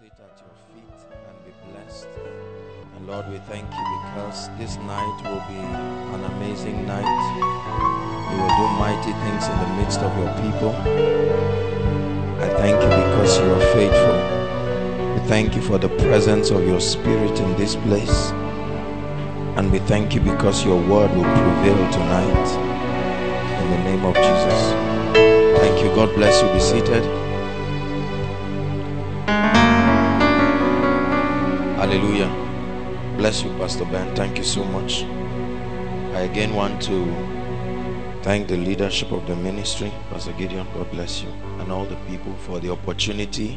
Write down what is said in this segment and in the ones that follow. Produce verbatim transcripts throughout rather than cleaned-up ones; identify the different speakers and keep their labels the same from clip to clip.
Speaker 1: sit at your feet and be blessed. And Lord, we thank you because this night will be an amazing night. You will do mighty things in the midst of your people. I thank you because you are faithful. We thank you for the presence of your Spirit in this place. And we thank you because your word will prevail tonight. In the name of Jesus. Thank you. God bless you. Be seated. Hallelujah. Bless you, Pastor Ben. Thank you so much. I again want to thank the leadership of the ministry, Pastor Gideon. God bless you. And all the people for the opportunity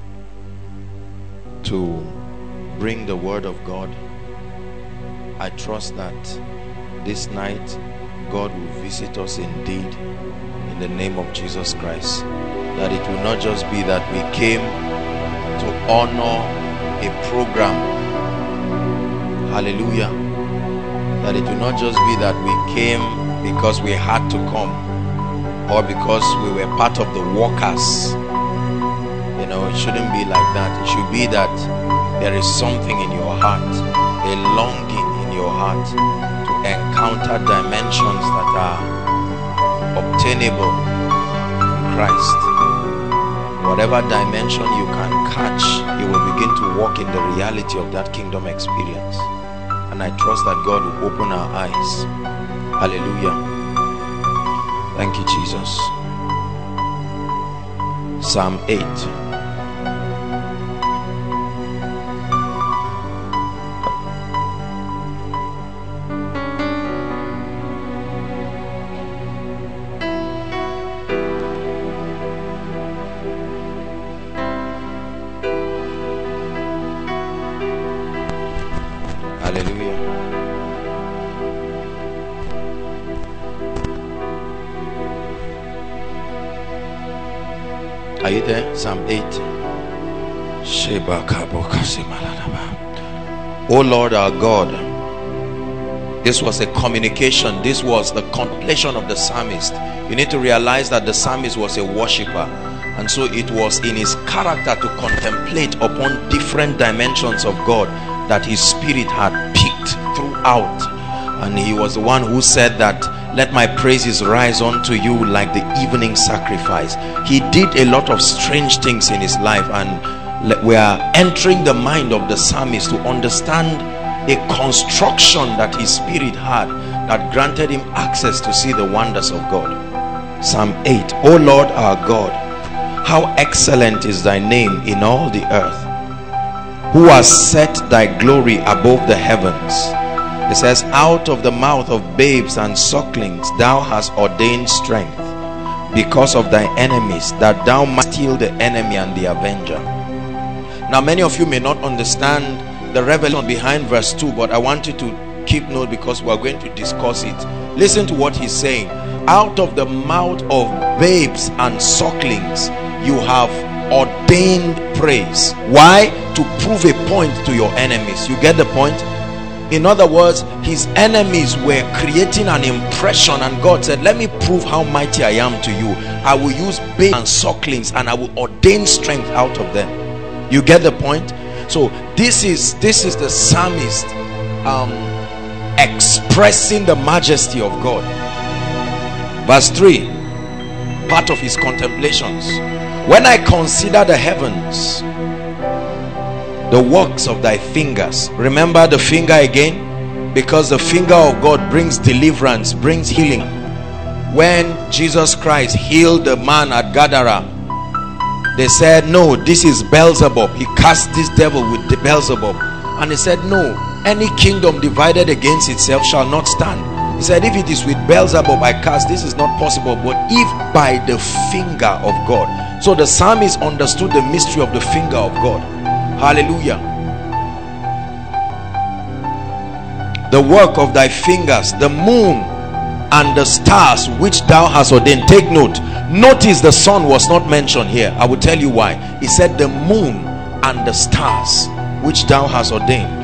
Speaker 1: to bring the word of God. I trust that this night God will visit us indeed in the name of Jesus Christ. That it will not just be that we came to honor a program. Hallelujah. That it will not just be that we came because we had to come or because we were part of the workers. You know, it shouldn't be like that. It should be that there is something in your heart, a longing in your heart to encounter dimensions that are obtainable in Christ. Whatever dimension you can catch, you will begin to walk in the reality of that kingdom experience. And I trust that God will open our eyes. Hallelujah. Thank you, Jesus. Psalm eight. Are you there? Psalm eight. Oh Lord our God. This was a communication. This was the contemplation of the psalmist. You need to realize that the psalmist was a worshipper. And so it was in his character to contemplate upon different dimensions of God that his spirit had picked throughout. And he was the one who said that, let my praises rise unto you like the evening sacrifice. He did a lot of strange things in his life, and we are entering the mind of the psalmist to understand a construction that his spirit had that granted him access to see the wonders of God. Psalm eight. O Lord our God, how excellent is thy name in all the earth, who has set thy glory above the heavens. It says, out of the mouth of babes and sucklings thou hast ordained strength because of thy enemies, that thou mightst steal the enemy and the avenger. Now many of you may not understand the revelation behind verse two, but I want you to keep note because we are going to discuss it. Listen to what he's saying. Out of the mouth of babes and sucklings you have ordained praise. Why? To prove a point to your enemies. You get the point? In other words, his enemies were creating an impression, and God said, let me prove how mighty I am to you. I will use babes and sucklings and I will ordain strength out of them. You get the point? So this is this is the psalmist um, expressing the majesty of God. Verse three, part of his contemplations. When I consider the heavens, the works of thy fingers. Remember the finger again, because the finger of God brings deliverance, brings healing. When Jesus Christ healed the man at Gadara, they said, no, this is Beelzebub. He cast this devil with the Beelzebub. And he said, no, any kingdom divided against itself shall not stand. He said, if it is with Beelzebub I cast, this is not possible. But if by the finger of God. So the psalmist understood the mystery of the finger of God. Hallelujah. The work of thy fingers, the moon and the stars which thou hast ordained. Take note. Notice the sun was not mentioned here. I will tell you why. He said the moon and the stars which thou hast ordained.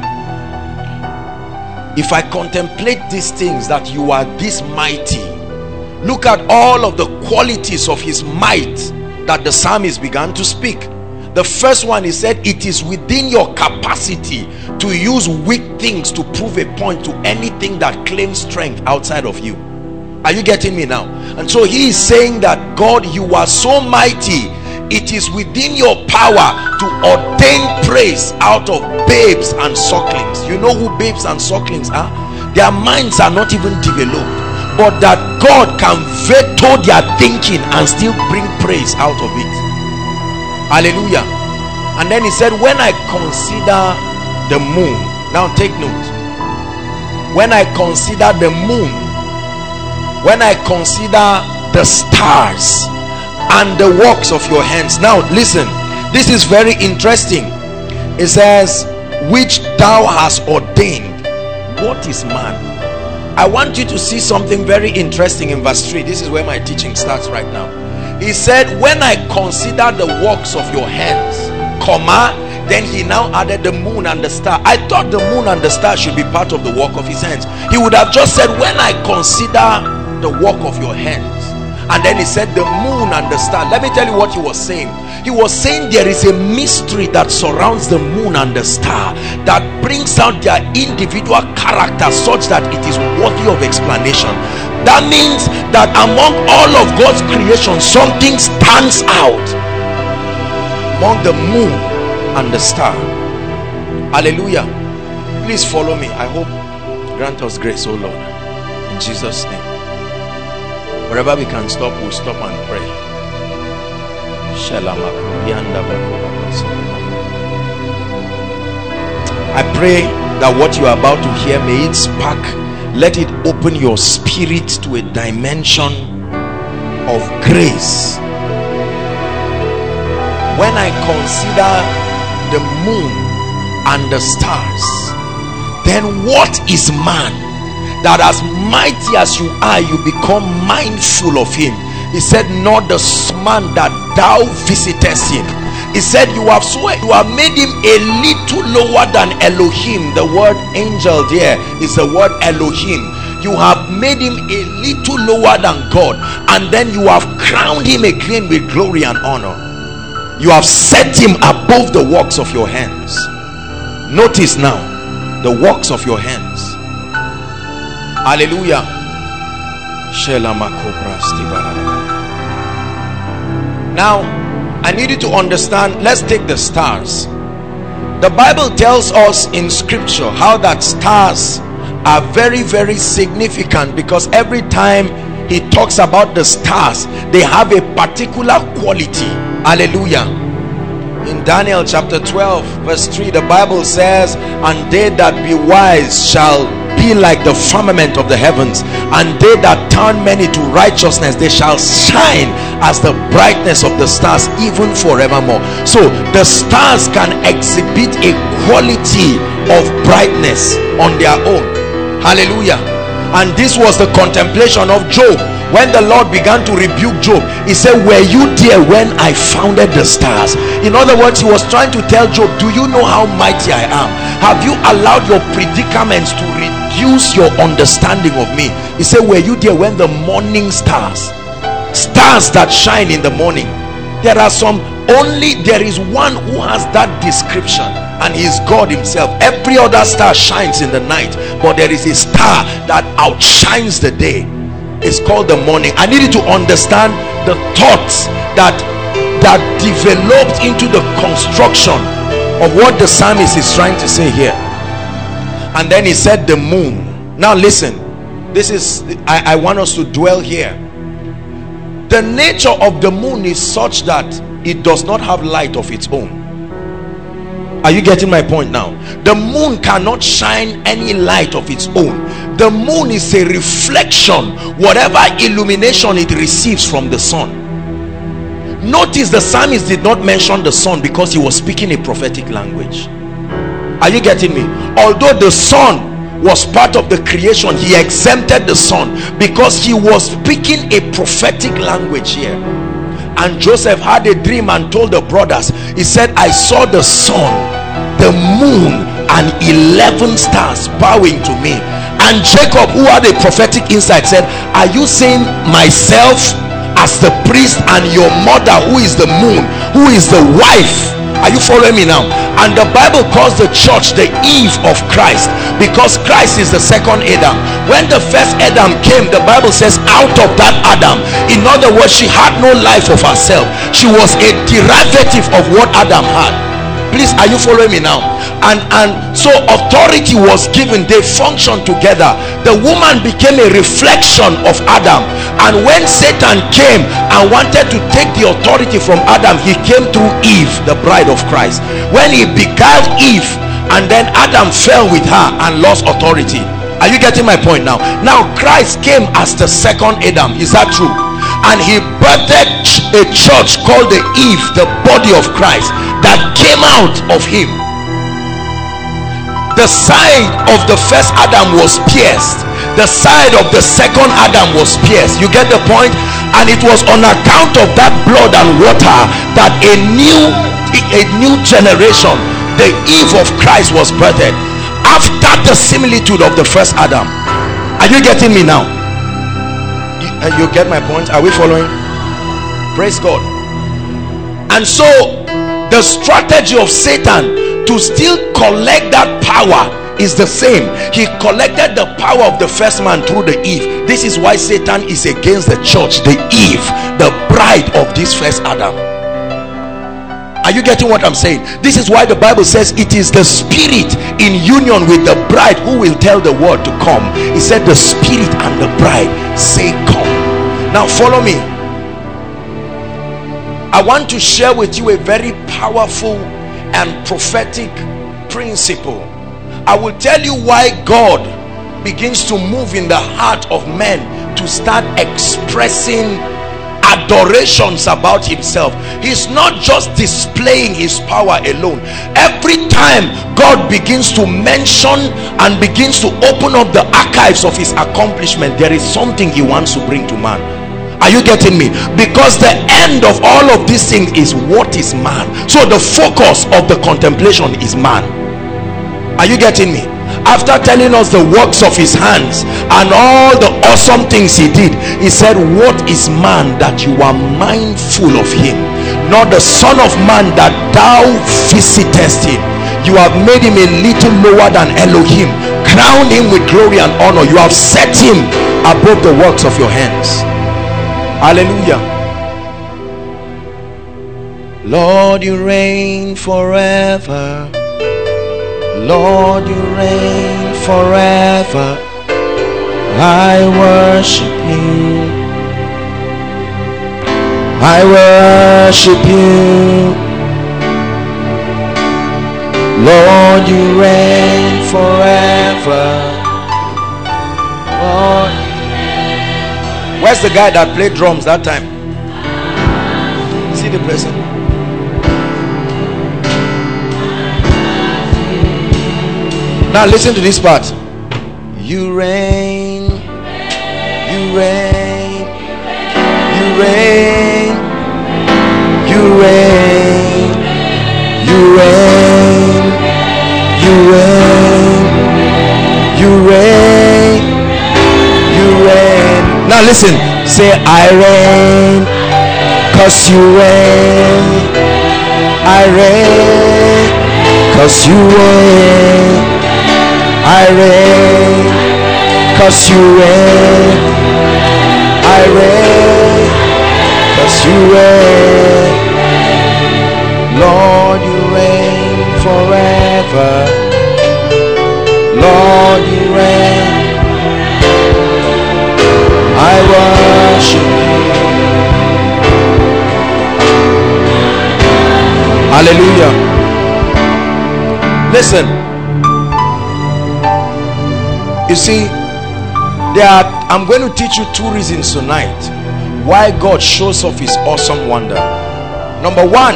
Speaker 1: If I contemplate these things, that you are this mighty, look at all of the qualities of his might that the psalmist began to speak. The first one, he said, it is within your capacity to use weak things to prove a point to anything that claims strength outside of you. Are you getting me now? And so he is saying that, God, you are so mighty, it is within your power to ordain praise out of babes and sucklings. You know who babes and sucklings are? Their minds are not even developed, but that God can veto their thinking and still bring praise out of it. Hallelujah. And then he said, when I consider the moon, now take note, when I consider the moon, when I consider the stars and the works of your hands. Now listen, this is very interesting. It says, which thou hast ordained. What is man? I want you to see something very interesting in verse three. This is where my teaching starts right now. He said, when I consider the works of your hands, comma, then he now added the moon and the star. I thought the moon and the star should be part of the work of his hands. He would have just said, when I consider the work of your hands. And then he said the moon and the star. Let me tell you what he was saying. He was saying there is a mystery that surrounds the moon and the star that brings out their individual character such that it is worthy of explanation. That means that among all of God's creation, something stands out among the moon and the star. Hallelujah. Please follow me. I hope grant us grace, oh Lord, in Jesus' name. Wherever we can stop, we'll stop and pray. I pray that what you are about to hear, may it spark, let it open your spirit to a dimension of grace. When I consider the moon and the stars, then what is man, that as mighty as you are, you become mindful of him? He said, not the man that thou visitest him. He said, you have swear, you have made him a little lower than Elohim. The word angel there is the word Elohim. You have made him a little lower than God, and then you have crowned him again with glory and honor. You have set him above the works of your hands. Notice now, the works of your hands. Hallelujah. Now I need you to understand. Let's take the stars. The Bible tells us in scripture how that stars are very very significant, because every time he talks about the stars, they have a particular quality. Hallelujah. In Daniel chapter twelve verse three, the Bible says, and they that be wise shall be like the firmament of the heavens, and they that turn many to righteousness, they shall shine as the brightness of the stars, even forevermore. So the stars can exhibit a quality of brightness on their own. Hallelujah. And this was the contemplation of Job. When the Lord began to rebuke Job, he said, were you there when I founded the stars? In other words, he was trying to tell Job, do you know how mighty I am? Have you allowed your predicaments to reduce your understanding of me? He said, were you there when the morning stars, stars that shine in the morning? There are some, only there is one who has that description, and he is God himself. Every other star shines in the night, but there is a star that outshines the day. It's called the morning. I need you to understand the thoughts that that developed into the construction of what the psalmist is trying to say here. And then he said the moon. Now listen, this is I, I want us to dwell here. The nature of the moon is such that it does not have light of its own. Are you getting my point now? The moon cannot shine any light of its own. The moon is a reflection, whatever illumination it receives from the sun. Notice the psalmist did not mention the sun because he was speaking a prophetic language. Are you getting me? Although the sun was part of the creation, he exempted the sun because he was speaking a prophetic language here. And Joseph had a dream and told the brothers, he said, I saw the sun, the moon, and eleven stars bowing to me. And Jacob, who had a prophetic insight, said, are you saying myself as the priest and your mother, who is the moon, who is the wife Are you following me now? And the Bible calls the church the Eve of Christ, because Christ is the second Adam. When the first Adam came, the Bible says out of that Adam, in other words, she had no life of herself. She was a derivative of what Adam had. Please, are you following me now? And and so authority was given. They functioned together. The woman became a reflection of Adam, and when Satan came and wanted to take the authority from Adam, he came through Eve, the bride of Christ. When he beguiled Eve, and then Adam fell with her and lost authority. Are you getting my point now? Now Christ came as the second Adam. Is that true? And he birthed a church called the Eve, the body of Christ, that came out of him. The side of the first Adam was pierced, the side of the second Adam was pierced. You get the point? And it was on account of that blood and water that a new a new generation, the Eve of Christ, was birthed after the similitude of the first Adam. Are you getting me now? You, uh, you get my point? Are we following? Praise God. And so the strategy of Satan to still collect that power is the same. He collected the power of the first man through the Eve. This is why Satan is against the church, the Eve, the bride of this first Adam. Are you getting what I'm saying? This is why the Bible says it is the spirit in union with the bride who will tell the word to come. He said the spirit and the bride say come. Now follow me. I want to share with you a very powerful and prophetic principle. I will tell you why God begins to move in the heart of men to start expressing adorations about himself. He's not just displaying his power alone. Every time God begins to mention and begins to open up the archives of his accomplishment, there is something he wants to bring to man. Are you getting me? Because the end of all of these things is what is man. So the focus of the contemplation is man. Are you getting me? After telling us the works of his hands and all the awesome things he did, he said, what is man that you are mindful of him, not the son of man that thou visitest him? You have made him a little lower than Elohim, crowned him with glory and honor. You have set him above the works of your hands. Hallelujah. Lord, you reign forever. Lord, you reign forever. I worship you. I worship you. Lord, you reign forever. Lord. Where's the guy that played drums that time? See the person? Now listen to this part. You reign, you reign, you reign, you reign, you reign, you reign, you reign, you reign. Now listen, say I reign, cause you reign. I reign, cause you reign. I reign, cause you reign. I reign, cause you reign. Lord, you reign forever. Lord, you reign. I worship you. Hallelujah. Listen. You see, there are, I'm going to teach you two reasons tonight why God shows off his awesome wonder. Number one,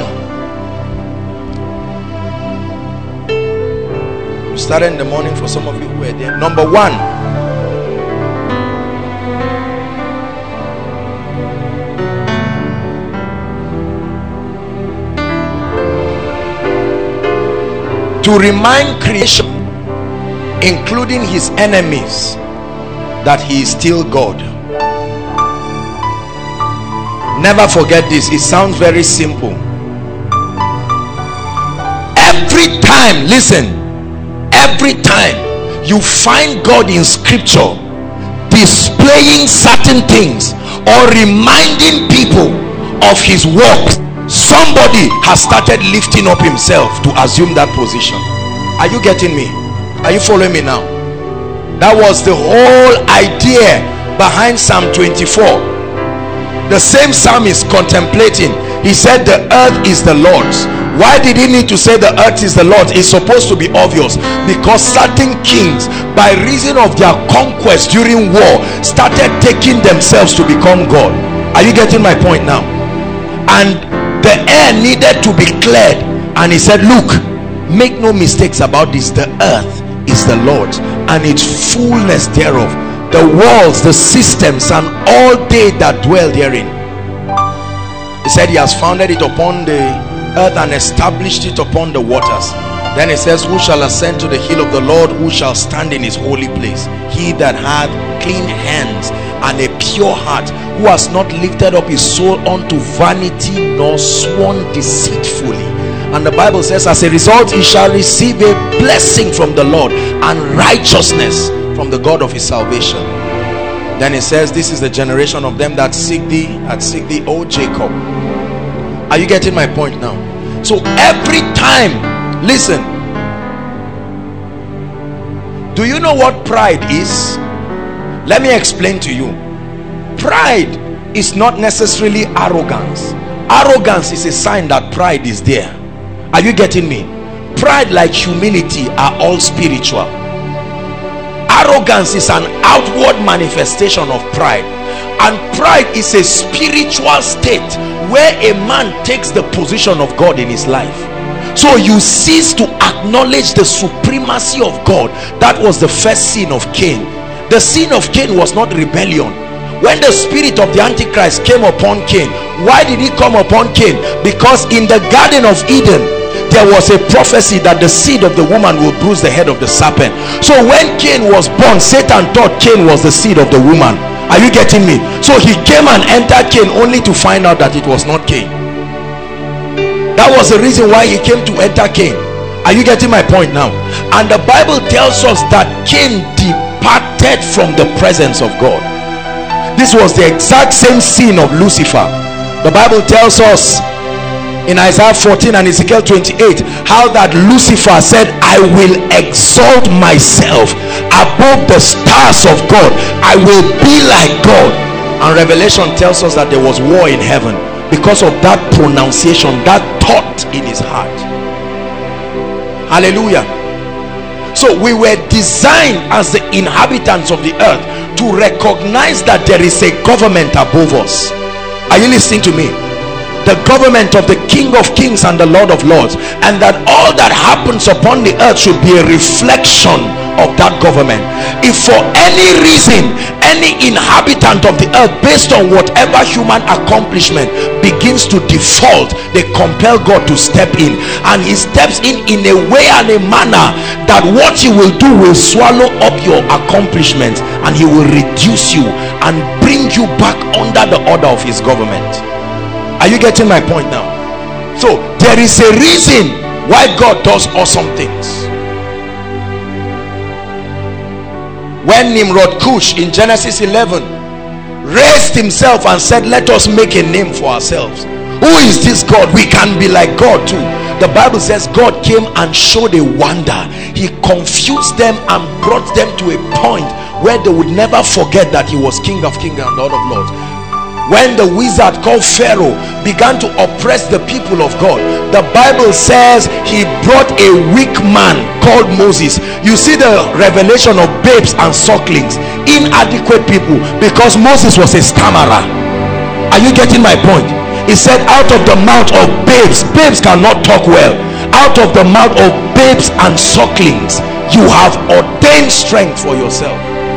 Speaker 1: we started in the morning for some of you who were there. Number one, to remind creation, including his enemies, that he is still God. Never forget this. It sounds very simple. every time, listen, every time you find God in scripture displaying certain things or reminding people of his works, somebody has started lifting up himself to assume that position. Are you getting me? Are you following me now? That was the whole idea behind Psalm twenty-four. The same psalmist contemplating, he said the earth is the Lord's. Why did he need to say the earth is the Lord's? It's supposed to be obvious, because certain kings, by reason of their conquest during war, started taking themselves to become God. Are you getting my point now? And the air needed to be cleared, and he said, look, make no mistakes about this, the earth is the Lord's and its fullness thereof, the walls, the systems, and all they that dwell therein. He said he has founded it upon the earth and established it upon the waters. Then he says, who shall ascend to the hill of the Lord? Who shall stand in his holy place? He that hath clean hands and a pure heart, who has not lifted up his soul unto vanity, nor sworn deceitfully. And the Bible says, as a result, he shall receive a blessing from the Lord and righteousness from the God of his salvation. Then it says, this is the generation of them that seek thee, that seek thee, O Jacob. Are you getting my point now? So every time, listen, do you know what pride is? Let me explain to you. Pride is not necessarily arrogance. Arrogance is a sign that pride is there. Are you getting me? Pride, like humility, are all spiritual. Arrogance is an outward manifestation of pride, and pride is a spiritual state where a man takes the position of God in his life. So you cease to acknowledge the supremacy of God. That was the first sin of Cain. The sin of Cain was not rebellion. When the spirit of the Antichrist came upon Cain, why did he come upon Cain? Because in the Garden of Eden there was a prophecy that the seed of the woman will bruise the head of the serpent. So when Cain was born, Satan thought Cain was the seed of the woman. Are you getting me? So he came and entered Cain only to find out that it was not Cain. That was the reason why he came to enter Cain. Are you getting my point now? And the Bible tells us that Cain departed from the presence of God. This was the exact same sin of Lucifer. The Bible tells us in Isaiah fourteen and Ezekiel twenty-eight how that Lucifer said, I will exalt myself above the stars of God. I will be like God. And Revelation tells us that there was war in heaven because of that pronunciation, that thought in his heart. Hallelujah. So we were designed as the inhabitants of the earth to recognize that there is a government above us. Are you listening to me? The government of the King of Kings and the Lord of Lords, and that all that happens upon the earth should be a reflection of that government. If for any reason any inhabitant of the earth, based on whatever human accomplishment, begins to default, they compel God to step in, and he steps in in a way and a manner that what he will do will swallow up your accomplishments, and he will reduce you and bring you back under the order of his government. Are you getting my point now? So there is a reason why God does awesome things. When Nimrod Cush in Genesis eleven raised himself and said, let us make a name for ourselves. Who is this God? We can be like God too. The Bible says God came and showed a wonder. He confused them and brought them to a point where they would never forget that he was King of Kings and Lord of Lords. When the wizard called Pharaoh began to oppress the people of God, the Bible says he brought a weak man called Moses. You see the revelation of babes and sucklings, inadequate people, because Moses was a stammerer. Are you getting my point? He said, out of the mouth of babes, babes cannot talk well, out of the mouth of babes and sucklings you have ordained strength for yourself.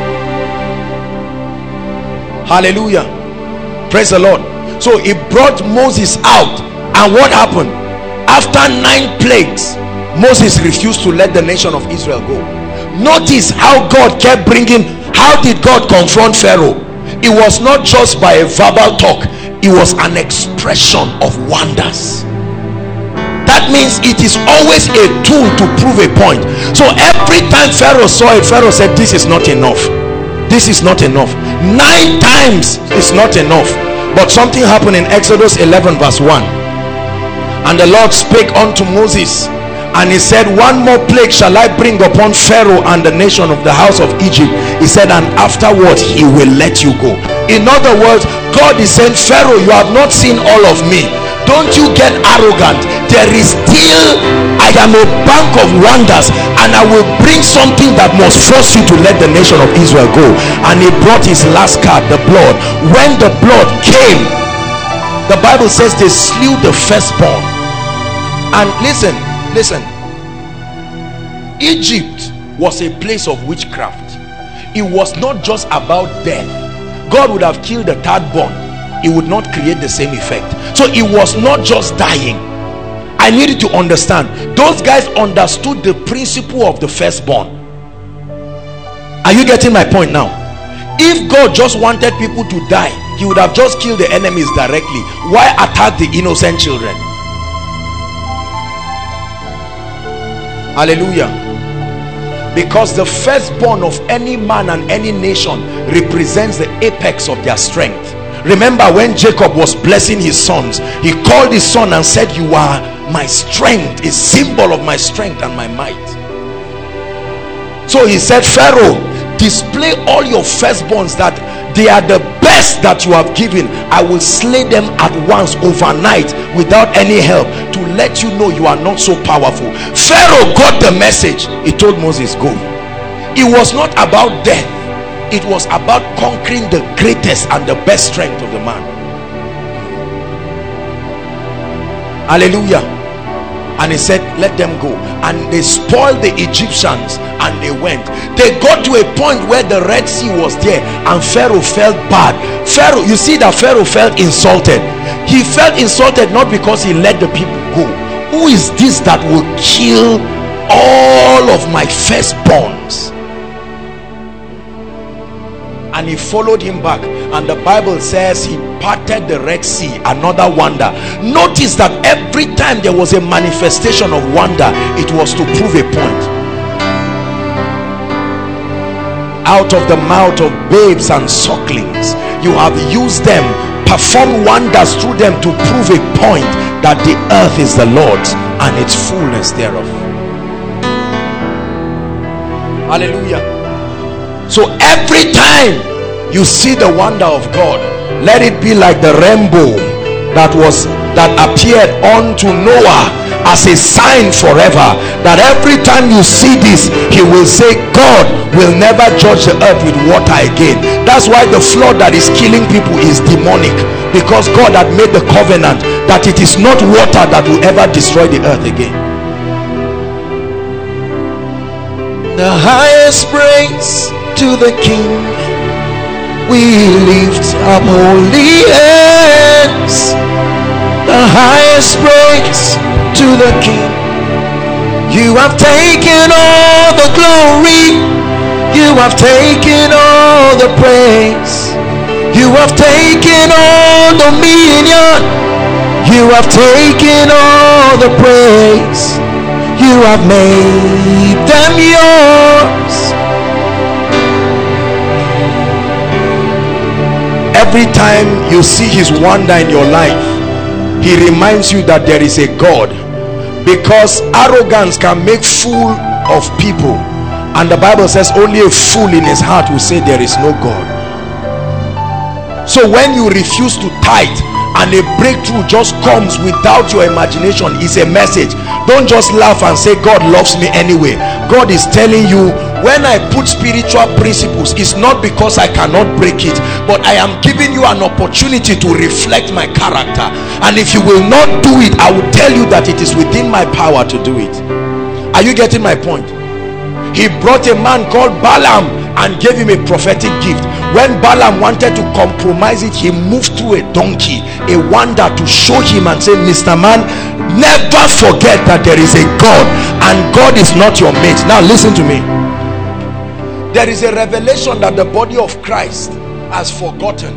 Speaker 1: Hallelujah. Praise the Lord. So he brought Moses out, and what happened? After nine plagues, Moses refused to let the nation of Israel go. Notice how God kept bringing. How did God confront Pharaoh? It was not just by a verbal talk, it was an expression of wonders. That
Speaker 2: means it is always a tool to prove a point. So every time Pharaoh saw it, Pharaoh said, this is not enough. This is not enough. Nine times is not enough. But something happened in Exodus eleven verse one. And the Lord spake unto Moses, and he said, one more plague shall I bring upon Pharaoh and the nation of the house of Egypt. He said, and afterwards he will let you go. In other words, God is saying, Pharaoh, you have not seen all of me. Don't you get arrogant. There is still, I am a bank of wonders, and I will bring something that must force you to let the nation of Israel go. And he brought his last card, the blood. When the blood came, the Bible says they slew the firstborn. And listen, listen, Egypt was a place of witchcraft. It was not just about death. God would have killed the third born, it would not create the same effect. So it was not just dying. I needed to understand, those guys understood the principle of the firstborn. Are you getting my point now? If God just wanted people to die, he would have just killed the enemies directly. Why attack the innocent children? Hallelujah. Because the firstborn of any man and any nation represents the apex of their strength. Remember when Jacob was blessing his sons, he called his son and said, you are my strength, a symbol of my strength and my might. So he said, Pharaoh, display all your firstborns, that they are the best that you have given. I will slay them at once, overnight, without any help, to let you know you are not so powerful. Pharaoh got the message. He told Moses, go. It was not about death. It was about conquering the greatest and the best strength of the man. Hallelujah. And he said, let them go. And they spoiled the Egyptians, and they went. They got to a point where the Red Sea was there, and Pharaoh felt bad. Pharaoh, you see that Pharaoh felt insulted. He felt insulted not because he let the people go. Who is this that will kill all of my firstborns? And he followed him back, and the Bible says he parted the Red Sea, another wonder. Notice that every time there was a manifestation of wonder, it was to prove a point. Out of the mouth of babes and sucklings, you have used them, performed wonders through them to prove a point that the earth is the Lord's and its fullness thereof. Hallelujah. So every time you see the wonder of God, let it be like the rainbow that was that appeared unto Noah as a sign forever, that every time you see this, he will say, God will never judge the earth with water again. That's why the flood that is killing people is demonic, because God had made the covenant that it is not water that will ever destroy the earth again. The highest praise to the King, we lift up holy hands. The highest praise to the King. You have taken all the glory, you have taken all the praise, you have taken all dominion, you have taken all the praise, you have made them yours. Every time you see his wonder in your life, he reminds you that there is a God, because arrogance can make fool of people, and the Bible says only a fool in his heart will say there is no God. So when you refuse to tithe and a breakthrough just comes without your imagination, it's a message. Don't just laugh and say God loves me anyway. God is telling you, when I put spiritual principles, it's not because I cannot break it, but I am giving you an opportunity to reflect my character. And if you will not do it, I will tell you that it is within my power to do it. Are you getting my point? He brought a man called Balaam and gave him a prophetic gift. When Balaam wanted to compromise it, he moved through a donkey, a wonder to show him and say, Mister Man, never forget that there is a God, and God is not your mate. Now listen to me. There is a revelation that the body of Christ has forgotten,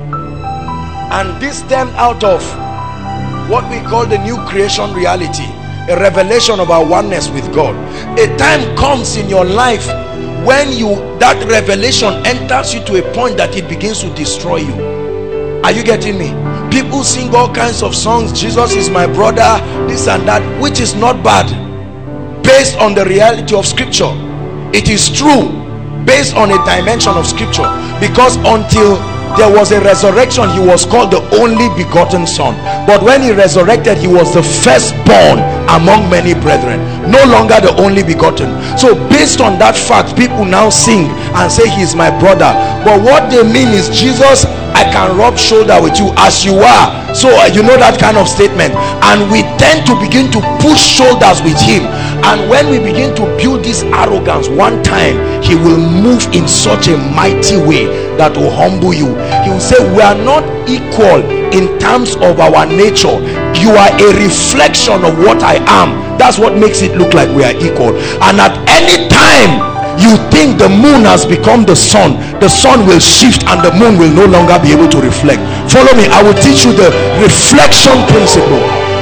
Speaker 2: and this stemmed out of what we call the new creation reality. a revelation of our oneness with God. A time comes in your life when you that revelation enters you to a point that it begins to destroy you. Are you getting me? People sing all kinds of songs, Jesus is my brother, this and that, which is not bad based on the reality of scripture. It is true based on a dimension of scripture, because until there was a resurrection, he was called the only begotten son. But when he resurrected, he was the firstborn among many brethren, no longer the only begotten. So based on that fact, people now sing and say he is my brother, but what they mean is, Jesus, I can rub shoulder with you as you are. So uh, you know that kind of statement, and we tend to begin to push shoulders with him. And when we begin to build this arrogance, one time he will move in such a mighty way that will humble you. He will say, we are not equal in terms of our nature. You are a reflection of what I am. That's what makes it look like we are equal. And at any time you think the moon has become the sun, the sun will shift and the moon will no longer be able to reflect. Follow me, I will teach you the reflection principle.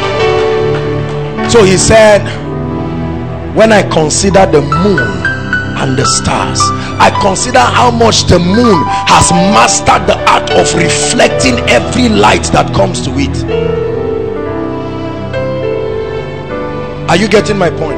Speaker 2: So he said, when I consider the moon and the stars, I consider how much the moon has mastered the art of reflecting every light that comes to it. Are you getting my point?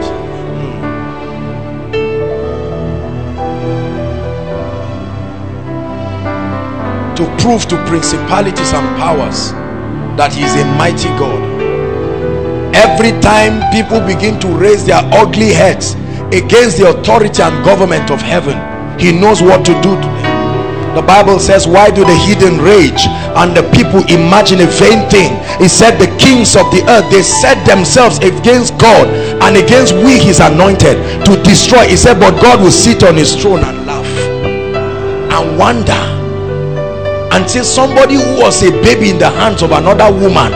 Speaker 2: To prove to principalities and powers that he is a mighty God. Every time people begin to raise their ugly heads against the authority and government of heaven, he knows what to do to them. The Bible says, why do the heathen rage and the people imagine a vain thing? He said, the kings of the earth, they set themselves against God and against we his anointed to destroy. He said, but God will sit on his throne and laugh and wonder, until somebody who was a baby in the hands of another woman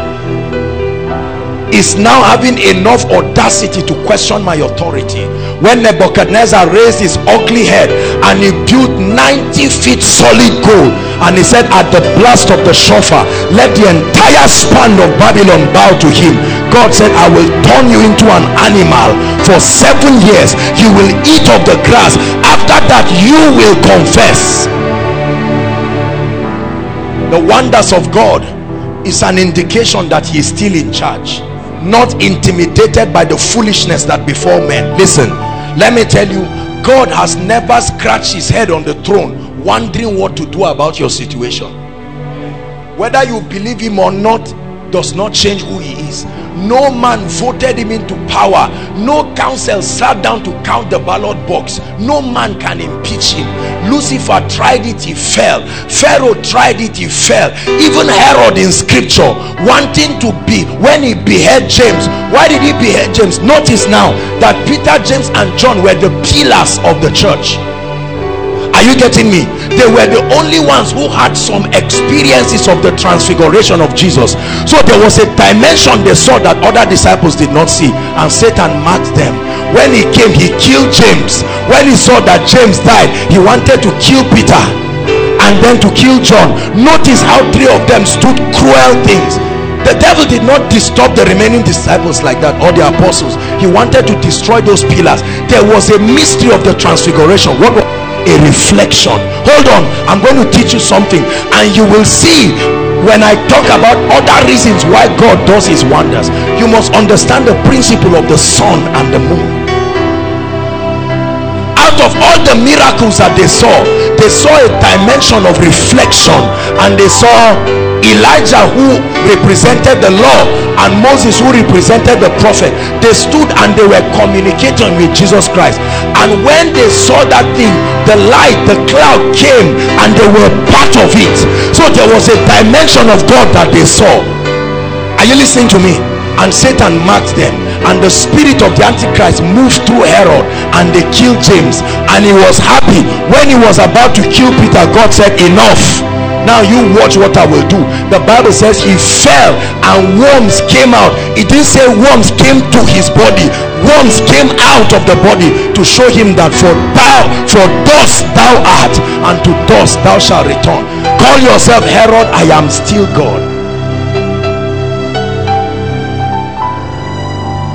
Speaker 2: is now having enough audacity to question my authority. When Nebuchadnezzar raised his ugly head and he built ninety feet solid gold, and he said, at the blast of the shofar, let the entire span of Babylon bow to him. God said, I will turn you into an animal for seven years. You will eat of the grass. After that you will confess. The wonders of God is an indication that he is still in charge, not intimidated by the foolishness that befall men. Listen, let me tell you, God has never scratched his head on the throne wondering what to do about your situation. Whether you believe him or not does not change who he is. No man voted him into power. No council sat down to count the ballot box. No man can impeach him. Lucifer tried it, he fell. Pharaoh tried it, he fell. Even Herod in scripture, wanting to be, when he beheaded James, why did he behead James? Notice now that Peter, James and John were the pillars of the church. Are you getting me? They were the only ones who had some experiences of the transfiguration of Jesus. So there was a dimension they saw that other disciples did not see, and Satan marked them. When he came, he killed James. When he saw that James died, he wanted to kill Peter and then to kill John. Notice how three of them stood cruel things. The devil did not disturb the remaining disciples like that, or the apostles. He wanted to destroy those pillars. There was a mystery of the transfiguration. What was a reflection? Hold on, I'm going to teach you something, and you will see when I talk about other reasons why God does his wonders. You must understand the principle of the sun and the moon. Out of all the miracles that they saw, they saw a dimension of reflection, and they saw Elijah, who represented the law, and Moses, who represented the prophet. They stood and they were communicating with Jesus Christ, and when they saw that thing, the light, the cloud came and they were part of it. So there was a dimension of God that they saw. Are you listening to me? And Satan marked them, and the spirit of the Antichrist moved through Herod, and they killed James, and he was happy. When he was about to kill Peter, God said, enough. Now you watch what I will do. The Bible says he fell and worms came out. It didn't say worms came to his body. Worms came out of the body to show him that for thou, for dust thou art, and to dust thou shalt return. Call yourself Herod, I am still God.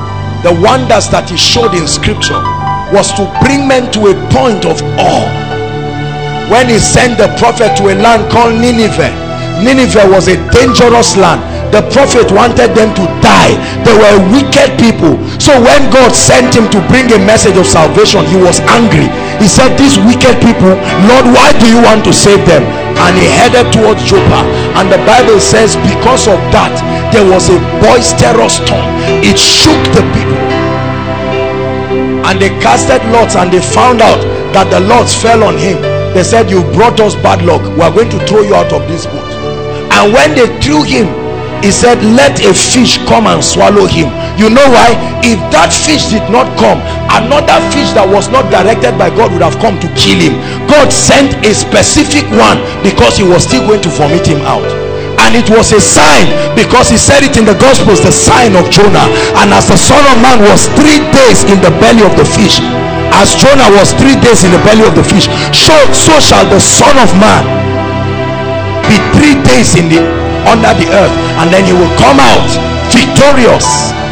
Speaker 2: the wonders that he showed in scripture was to bring men to a point of awe. When he sent the prophet to a land called Nineveh, Nineveh was a dangerous land. The prophet wanted them to die. They were wicked people. So when God sent him to bring a message of salvation, he was angry. He said, these wicked people, Lord, why do you want to save them? And he headed towards Joppa. And the Bible says because of that, there was a boisterous storm. It shook the people. And they casted lots, and they found out that the lots fell on him. They said, you brought us bad luck. We are going to throw you out of this boat. And when they threw him, he said, let a fish come and swallow him. You know why? If that fish did not come, another fish that was not directed by God would have come to kill him. God sent a specific one because he was still going to vomit him out. And it was a sign, because he said it in the Gospels, the sign of Jonah. And as the Son of Man was three days in the belly of the fish, as Jonah was three days in the belly of the fish, so, so shall the Son of Man be three days in the under the earth, and then he will come out victorious.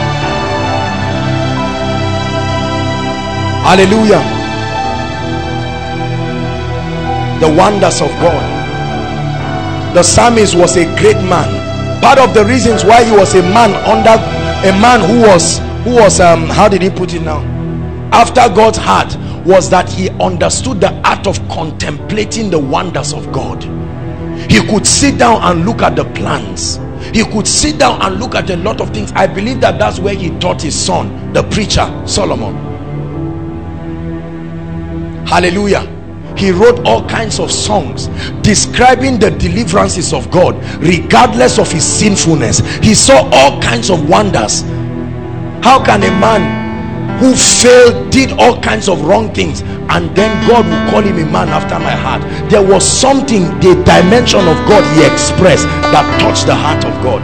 Speaker 2: Hallelujah. The wonders of God. The psalmist was a great man. Part of the reasons why he was a man under a man who was who was um how did he put it now after God's heart, was that he understood the art of contemplating the wonders of God. He could sit down and look at the plants. He could sit down and look at a lot of things. I believe that that's where he taught his son, the preacher Solomon. Hallelujah. He wrote all kinds of songs describing the deliverances of God regardless of his sinfulness. He saw all kinds of wonders. How can a man who failed, did all kinds of wrong things, and then God will call him a man after my heart? There was something, the dimension of God he expressed, that touched the heart of God.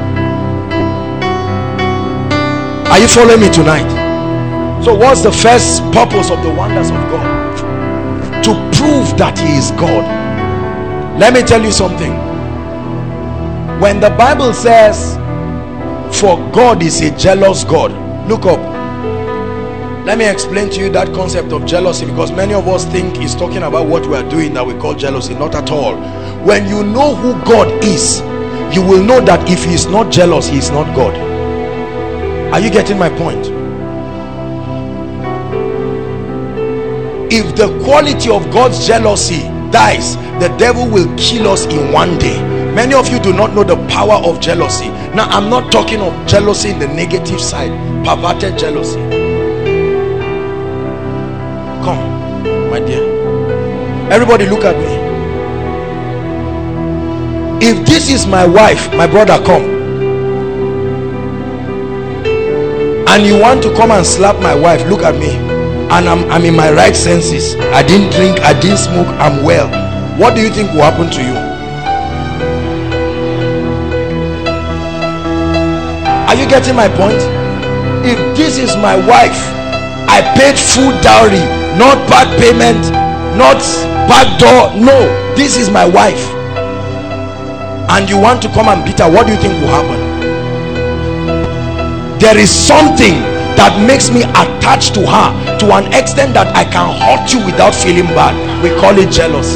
Speaker 2: Are you following me tonight? So what's the first purpose of the wonders of God? To prove that he is God. Let me tell you something. When the Bible says, for God is a jealous God, look up. Let me explain to you that concept of jealousy, because many of us think he's talking about what we are doing that we call jealousy. Not at all. When you know who God is, you will know that if he is not jealous, he is not God. Are you getting my point? If the quality of God's jealousy dies, the devil will kill us in one day. Many of you do not know the power of jealousy. Now, I'm not talking of jealousy in the negative side, perverted jealousy. Come, my dear. Everybody look at me. If this is my wife, my brother, come. And you want to come and slap my wife, look at me. And I'm, I'm in my right senses. I didn't drink, I didn't smoke, I'm well. What do you think will happen to you? Are you getting my point? If this is my wife, I paid full dowry, not part payment, not back door. No, this is my wife. And you want to come and beat her, what do you think will happen? There is something that makes me attached to her to an extent that I can hurt you without feeling bad. We call it jealousy.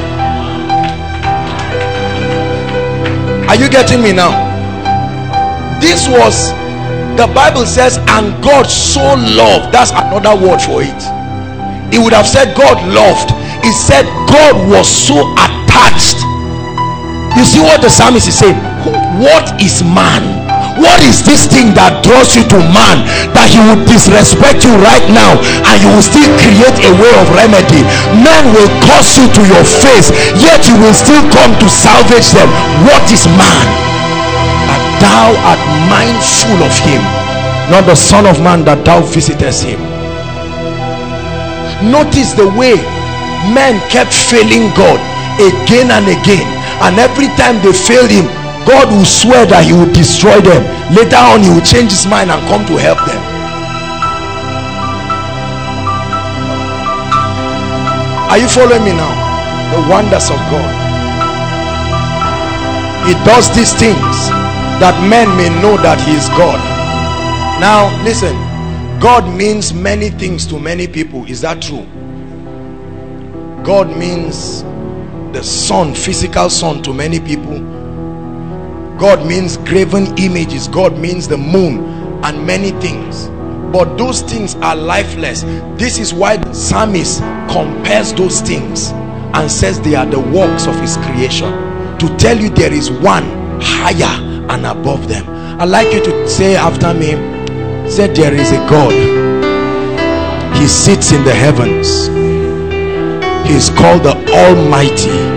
Speaker 2: Are you getting me now? This was, the Bible says, and God so loved. That's another word for it. He would have said God loved. He said God was so attached. You see what the psalmist is saying? What is man? What is this thing that draws you to man, that he would disrespect you right now and you will still create a way of remedy? Man will curse you to your face, yet you will still come to salvage them. What is man? That thou art mindful of him, not the Son of Man that thou visitest him. Notice the way men kept failing God again and again, and every time they failed him, God will swear that he will destroy them. Later on, he will change his mind and come to help them. Are you following me now? The wonders of God. He does these things that men may know that he is God. Now, listen. God means many things to many people. Is that true? God means the sun, physical sun, to many people. God means graven images. God means the moon and many things. But those things are lifeless. This is why the psalmist compares those things and says they are the works of his creation, to tell you there is one higher and above them. I'd like you to say after me, say, there is a God. He sits in the heavens. He is called the Almighty.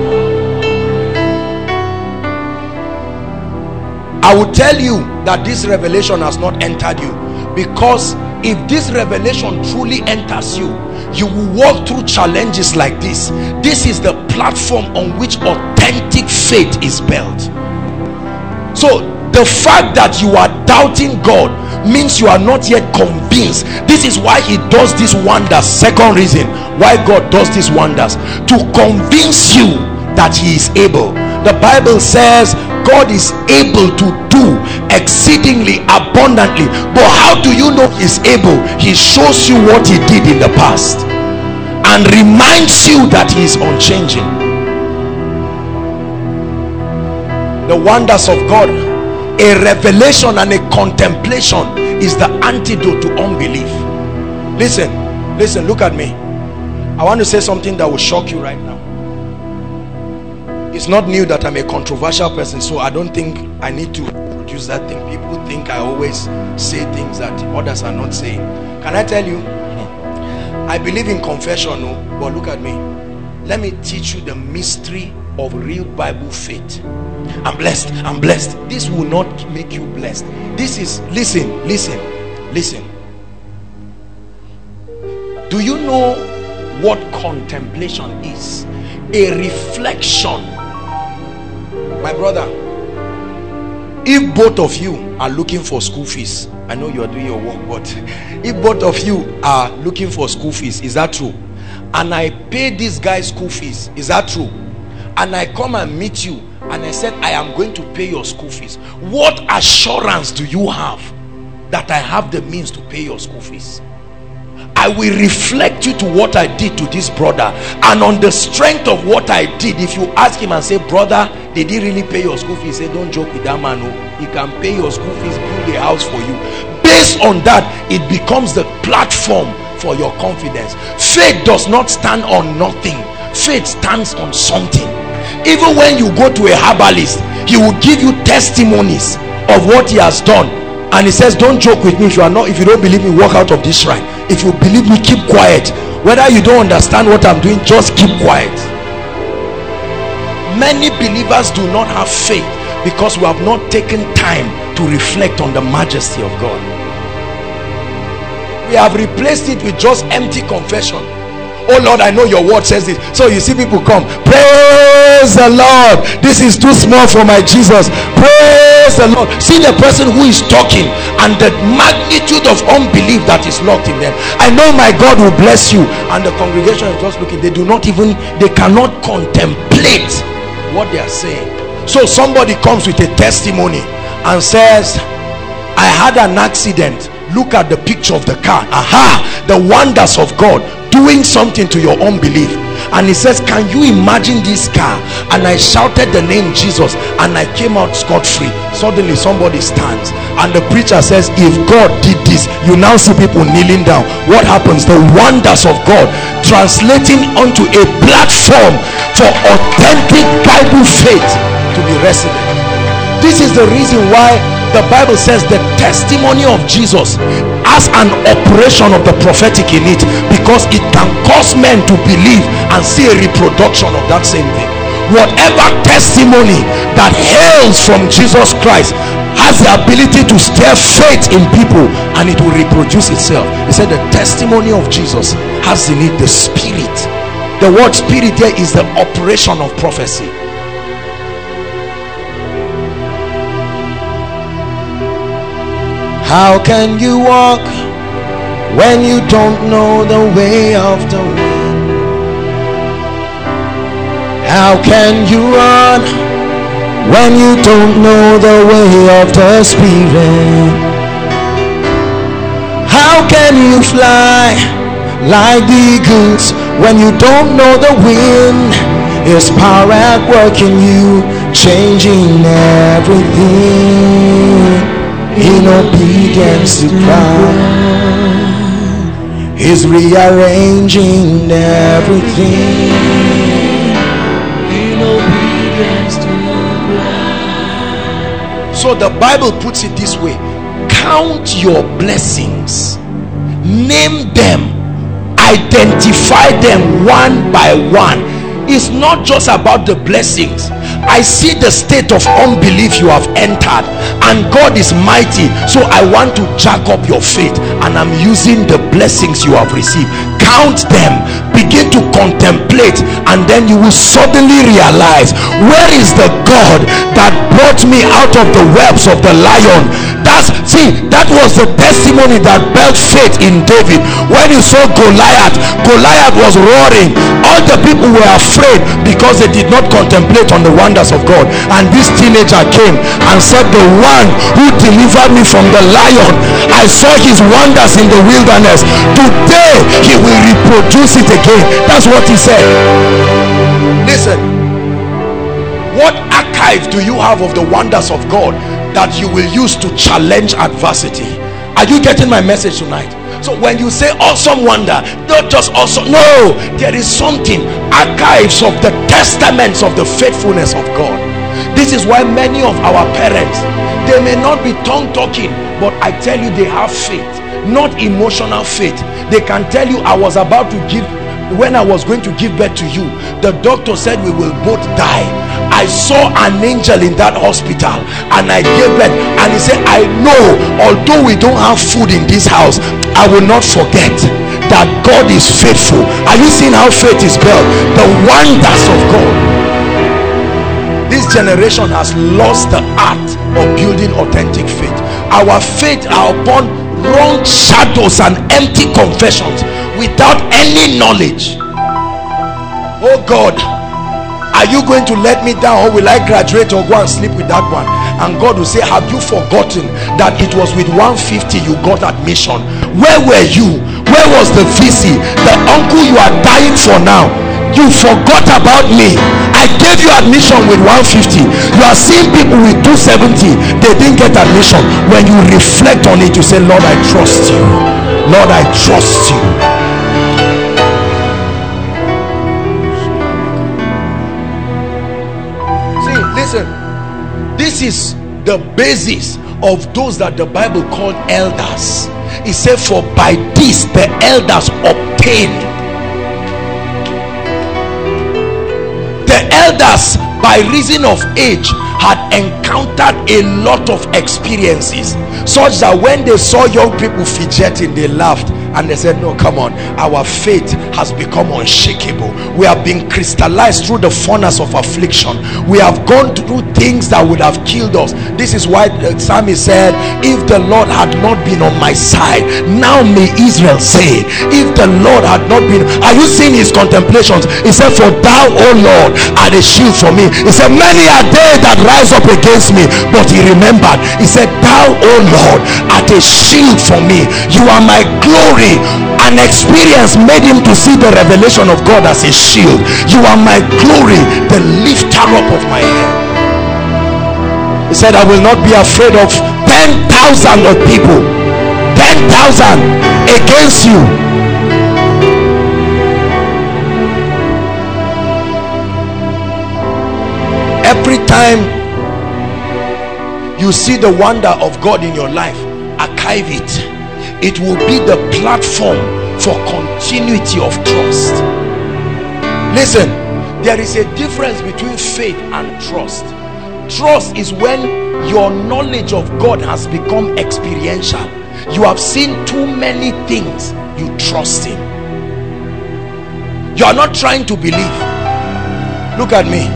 Speaker 2: I will tell you that this revelation has not entered you, because if this revelation truly enters you, you will walk through challenges like this. This is the platform on which authentic faith is built. So the fact that you are doubting God means you are not yet convinced. This is why he does these wonders. Second reason why God does these wonders, to convince you that he is able. The Bible says God is able to do exceedingly abundantly. But how do you know he's able? He shows you what he did in the past and reminds you that he is unchanging. The wonders of God, a revelation and a contemplation, is the antidote to unbelief. Listen, listen, look at me. I want to say something that will shock you right now. It's not new that I'm a controversial person, so I don't think I need to produce that thing. People think I always say things that others are not saying. Can I tell you? I believe in confession, no, but look at me. Let me teach you the mystery of real Bible faith. I'm blessed, I'm blessed. This will not make you blessed. This is, listen, listen, listen. Do you know what contemplation is? A reflection. My brother, if both of you are looking for school fees, I know you are doing your work, but if both of you are looking for school fees, is that true? And I pay this guy school fees, is that true? And I come and meet you and I said, I am going to pay your school fees. What assurance do you have that I have the means to pay your school fees? I will reflect you to what I did to this brother, and on the strength of what I did, if you ask him and say, brother, did he really pay your school fees? Say, don't joke with that man. No, he can pay your school fees, build a house for you. Based on that, it becomes the platform for your confidence. Faith does not stand on nothing. Faith stands on something. Even when you go to a herbalist, he will give you testimonies of what he has done, and he says, don't joke with me. If you are not, if you don't believe me, walk out of this shrine. If you believe me, keep quiet. Whether you don't understand what I'm doing, just keep quiet. Many believers do not have faith because we have not taken time to reflect on the majesty of God. We have replaced it with just empty confession. Oh Lord, I know your word says this. So you see people come, praise the Lord, this is too small for my Jesus. Praise the Lord. See the person who is talking and the magnitude of unbelief that is locked in them. I know my God will bless you, and the congregation is just looking. They do not even, they cannot contemplate what they are saying. So somebody comes with a testimony and says, I had an accident. Look at the picture of the car. Aha, the wonders of God doing something to your unbelief. And he says, can you imagine this car? And I shouted the name Jesus and I came out scot-free. Suddenly somebody stands and the preacher says, if God did this, you now see people kneeling down. What happens? The wonders of God translating onto a platform for authentic Bible faith to be resident. This is the reason why the Bible says the testimony of Jesus has an operation of the prophetic in it, because it can cause men to believe and see a reproduction of that same thing. Whatever testimony that hails from Jesus Christ has the ability to stir faith in people, and it will reproduce itself. He said the testimony of Jesus has in it the spirit. The word spirit there is the operation of prophecy. How can you walk when you don't know the way of the wind? How can you run when you don't know the way of the Spirit? How you fly like the eagles when you don't know the wind. His power at work in you, changing everything in obedience to God. He's rearranging everything in obedience to God. So the Bible puts it this way: count your blessings, name them, identify them one by one. It's not just about the blessings. I see the state of unbelief you have entered, and God is mighty, so I want to jack up your faith, and I'm using the blessings you have received. Count them, begin to contemplate, and then you will suddenly realize, where is the God that brought me out of the webs of the lion? That's, see, that was the testimony that built faith in David. When you saw Goliath, Goliath was roaring. All the people were afraid because they did not contemplate on the wonders of God. And this teenager came and said, the one who delivered me from the lion, I saw his wonders in the wilderness. Today he will reproduce it again. That's what he said. Listen, what archive do you have of the wonders of God that you will use to challenge adversity? Are you getting my message tonight? So when you say awesome wonder, not just awesome, no, there is something, archives of the testaments of the faithfulness of God. This is why many of our parents, they may not be tongue talking, but I tell you, they have faith, not emotional faith. They can tell you, I was about to give, when I was going to give birth to you, the doctor said we will both die. I saw an angel in that hospital and I gave birth, and he said, I know, although we don't have food in this house, I will not forget that God is faithful. Are you seeing how faith is built? The wonders of God. This generation has lost the art of building authentic faith. Our faith are upon wrong shadows and empty confessions without any knowledge. Oh God, are you going to let me down, or will I graduate or go and sleep with that one? And God will say, have you forgotten that it was with one fifty you got admission? Where were you? Where was the V C? The uncle you are dying for now, you forgot about me. I gave you admission with one fifty. You are seeing people with two seventy, they didn't get admission. When you reflect on it, you say, Lord, I trust you. Lord, I trust you. Listen, this is the basis of those that the Bible called elders. It said, for by this the elders obtained. The elders, by reason of age, had encountered a lot of experiences, such that when they saw young people fidgeting, they laughed and they said, no, come on, our faith has become unshakable. We have been crystallized through the furnace of affliction. We have gone through things that would have killed us. This is why the psalmist said, if the Lord had not been on my side, now may Israel say, if the Lord had not been. Are you seeing his contemplations? He said, for thou, O Lord, art a shield for me. He said, many are they that rise up against me, but he remembered. He said, thou, O Lord, art a shield for me. You are my glory. An experience made him to see the revelation of God as a shield. You are my glory, the lifter up of my head. He said, I will not be afraid of ten thousand of people, ten thousand against you. Every time you see the wonder of God in your life, archive it. It will be the platform for continuity of trust. Listen, there is a difference between faith and trust. Trust is when your knowledge of God has become experiential. You have seen too many things, you trust him. You are not trying to believe. Look at me.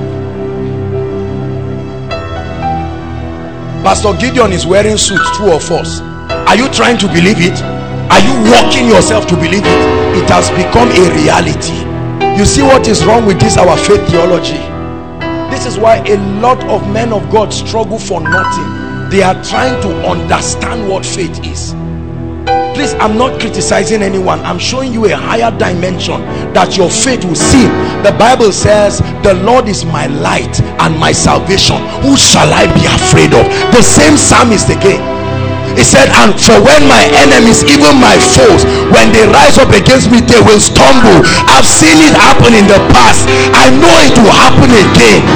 Speaker 2: Pastor Gideon is wearing suits, true or false? Are you trying to believe it? Are you walking yourself to believe it? It has become a reality. You see what is wrong with this, our faith theology? This is why a lot of men of God struggle for nothing. They are trying to understand what faith is. Please, Please, I'm not criticizing anyone. I'm showing you a higher dimension that your faith will see. The Bible says, the Lord is my light and my salvation. Who shall I be afraid of? The same psalmist again. He said, and for when my enemies, even my foes, when they rise up against me, they will stumble. I've seen it happen in the past. I know it will happen again.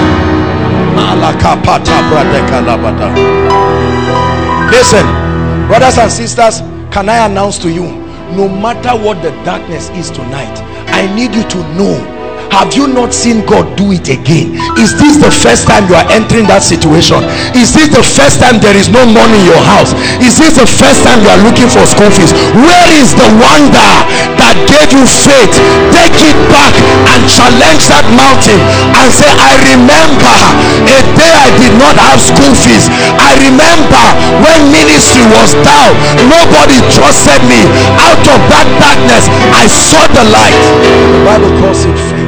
Speaker 2: Listen, brothers and sisters, can I announce to you, no matter what the darkness is tonight, I need you to know, have you not seen God do it again? Is this the first time you are entering that situation? Is this the first time there is no money in your house? Is this the first time you are looking for school fees? Where is the wonder that gave you faith? Take it back and challenge that mountain and say, I remember a day I did not have school fees. I remember when ministry was down, nobody trusted me. Out of that darkness I saw the light. The Bible calls it faith.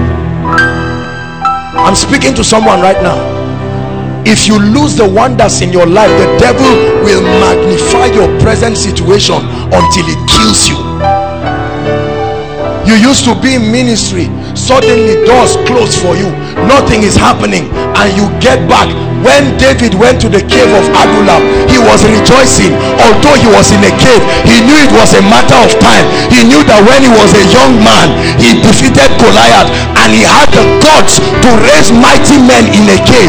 Speaker 2: I'm speaking to someone right now. If you lose the wonders in your life, the devil will magnify your present situation until it kills you. You used to be in ministry, suddenly doors close for you, nothing is happening, and you get back. When David went to the cave of Adullam, he was rejoicing. Although he was in a cave, he knew it was a matter of time. He knew that when he was a young man, he defeated Goliath, and he had the guts to raise mighty men in a cave.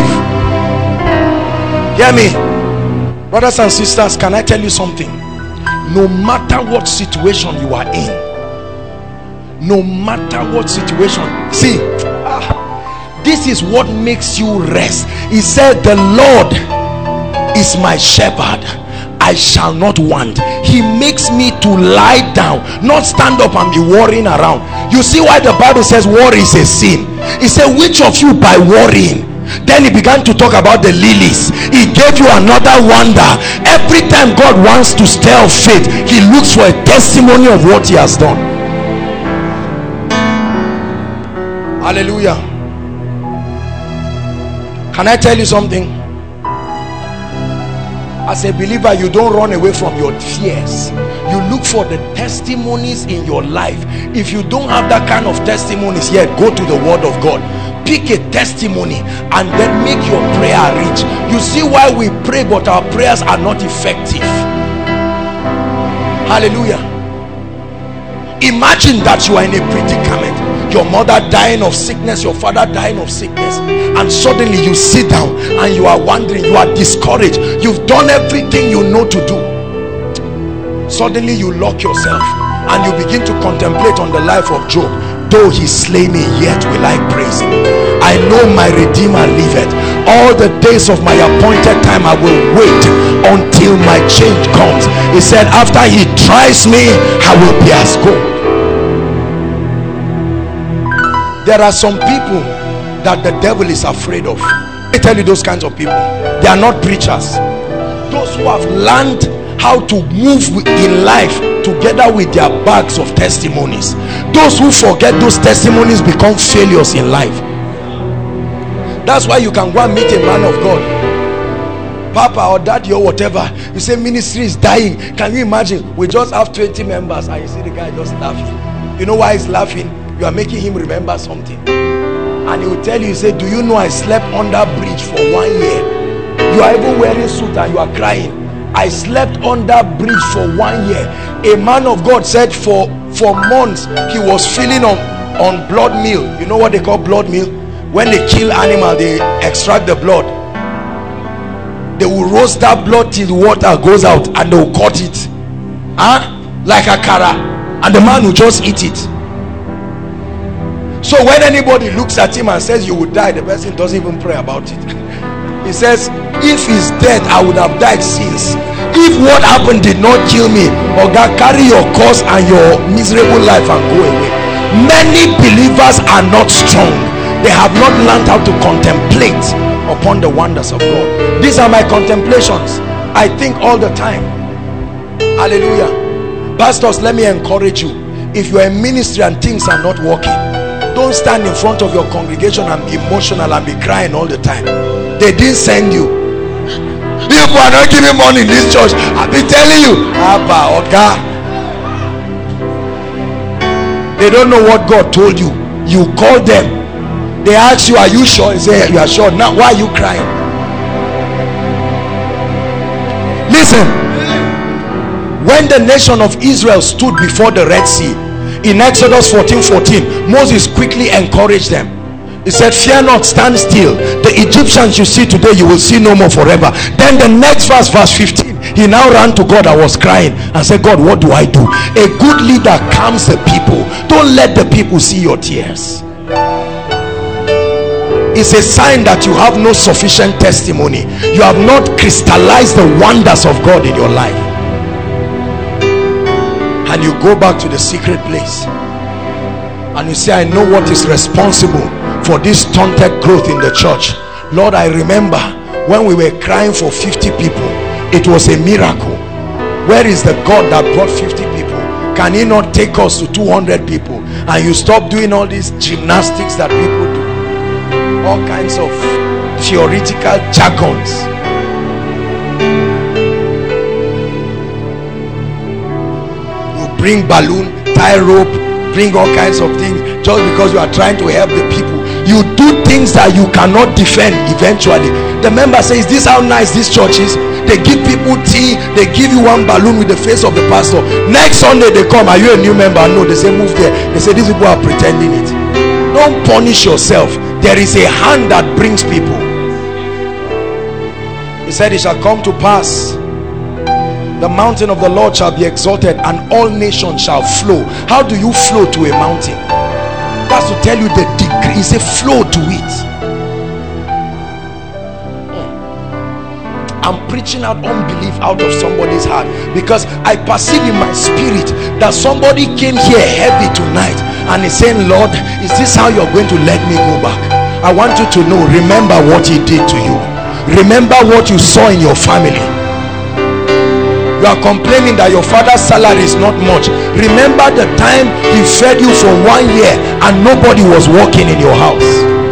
Speaker 2: Hear me, brothers and sisters. Can I tell you something? No matter what situation you are in, no matter what situation, see, ah, this is what makes you rest. He said, the Lord is my shepherd, I shall not want. He makes me to lie down, not stand up and be worrying around. You see why the Bible says worry is a sin? He said, which of you by worrying? Then he began to talk about the lilies. He gave you another wonder. Every time God wants to stir up faith, he looks for a testimony of what he has done. Hallelujah. Can I tell you something? As a believer, you don't run away from your fears. You look for the testimonies in your life. If you don't have that kind of testimonies yet, go to the word of God. Pick a testimony and then make your prayer rich. You see why we pray but our prayers are not effective. Hallelujah. Imagine that you are in a predicament. Your mother dying of sickness, your father dying of sickness, and suddenly you sit down and you are wondering, you are discouraged, you've done everything you know to do. Suddenly you lock yourself and you begin to contemplate on the life of Job. Though he slay me, yet will I praise him. I know my Redeemer liveth. All the days of my appointed time I will wait until my change comes. He said, after he tries me, I will be as gold. There are some people that the devil is afraid of. I tell you, those kinds of people, they are not preachers. Those who have learned how to move in life together with their bags of testimonies. Those who forget those testimonies become failures in life. That's why you can go and meet a man of God, Papa or Daddy or whatever. You say ministry is dying. Can you imagine? We just have twenty members and you see the guy just laughing. You know why he's laughing? You are making him remember something. And he will tell you, he say, do you know I slept under a bridge for one year? You are even wearing suit and you are crying. I slept under a bridge for one year. A man of God said for for months he was feeling on on blood meal. You know what they call blood meal? When they kill animal, they extract the blood. They will roast that blood till the water goes out and they will cut it, huh? Like a kara, and the man will just eat it. So when anybody looks at him and says you will die, the person doesn't even pray about it. He says, if he's dead, I would have died since. If what happened did not kill me, or God, carry your curse and your miserable life and go away. Many believers are not strong. They have not learned how to contemplate upon the wonders of God. These are my contemplations. I think all the time. Hallelujah. Pastors, let me encourage you. If you are in ministry and things are not working, don't stand in front of your congregation and be emotional and be crying all the time. They didn't send you. People are not giving money in this church. I've been telling you, Abba, Oga, They don't know what God told you. You call them. They ask you, are you sure? You say, you are sure. Now why are you crying? Listen, when the nation of Israel stood before the Red Sea in Exodus fourteen fourteen, Moses quickly encouraged them. He said, fear not, stand still. The Egyptians you see today, you will see no more forever. Then the next verse, verse fifteen, he now ran to God and was crying and said, God, what do I do? A good leader calms the people. Don't let the people see your tears. It's a sign that you have no sufficient testimony. You have not crystallized the wonders of God in your life. And you go back to the secret place and you say, I know what is responsible for this stunted growth in the church. Lord, I remember when we were crying for fifty people. It was a miracle. Where is the God that brought fifty people? Can he not take us to two hundred people? And you stop doing all these gymnastics that people do, all kinds of theoretical jargons. You bring balloon, tie rope, bring all kinds of things just because you are trying to help the people. You do things that you cannot defend eventually. The member says, this is how nice this church is. They give people tea, they give you one balloon with the face of the pastor. Next Sunday they come, are you a new member? No, they say move there. They say these people are pretending it. Don't punish yourself. There is a hand that brings people. He said, it shall come to pass, the mountain of the Lord shall be exalted and all nations shall flow. How do you flow to a mountain? That's to tell you the degree. It's a flow to it. I'm preaching out unbelief out of somebody's heart, because I perceive in my spirit that somebody came here heavy tonight and is saying, Lord, is this how you're going to let me go back? I want you to know, remember what he did to you. Remember what you saw in your family. You are complaining that your father's salary is not much. Remember the time he fed you for one year and nobody was working in your house.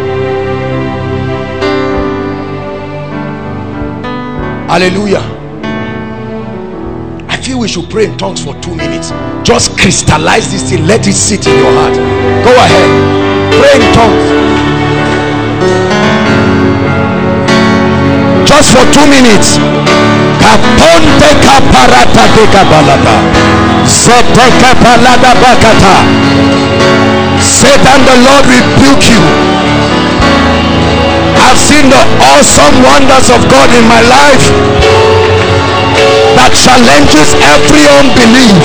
Speaker 2: Hallelujah. I feel we should pray in tongues for two minutes. Just crystallize this thing. Let it sit in your heart. Go ahead. Pray in tongues. Just for two minutes. Kaponte kaparata de kabalata. Zete kapalada bakata. Satan, the Lord rebuke you. I've seen the awesome wonders of God in my life that challenges every unbelief.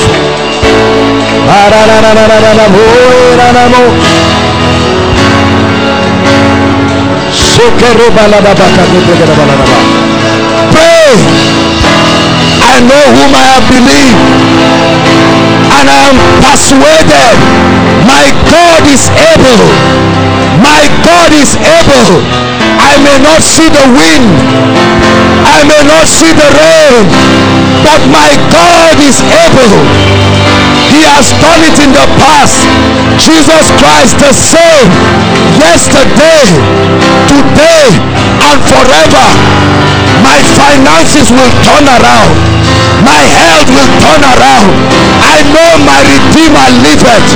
Speaker 2: Pray. I know whom I have believed, and I am persuaded my God is able. My God is able. I may not see the wind, I may not see the rain, but my God is able. He has done it in the past. Jesus Christ the same yesterday, today, and forever. My finances will turn around. My health will turn around. I know my Redeemer liveth.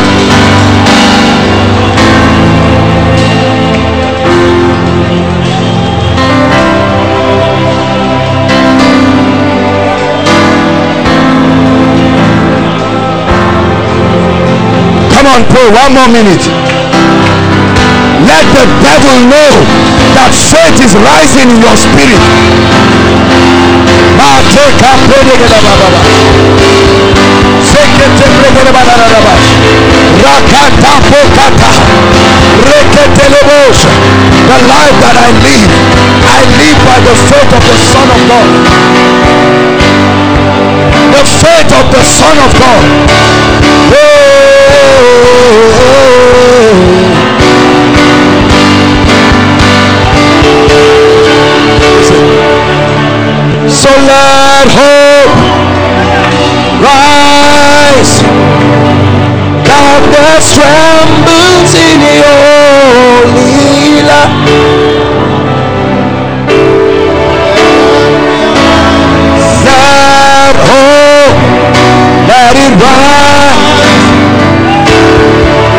Speaker 2: Come on, pray one more minute. Let the devil know that faith is rising in your spirit. The life that I live, I live by the faith of the Son of God. The faith of the Son of God. So let hope rise. Darkness trembles in your lila. Let hope, let it rise.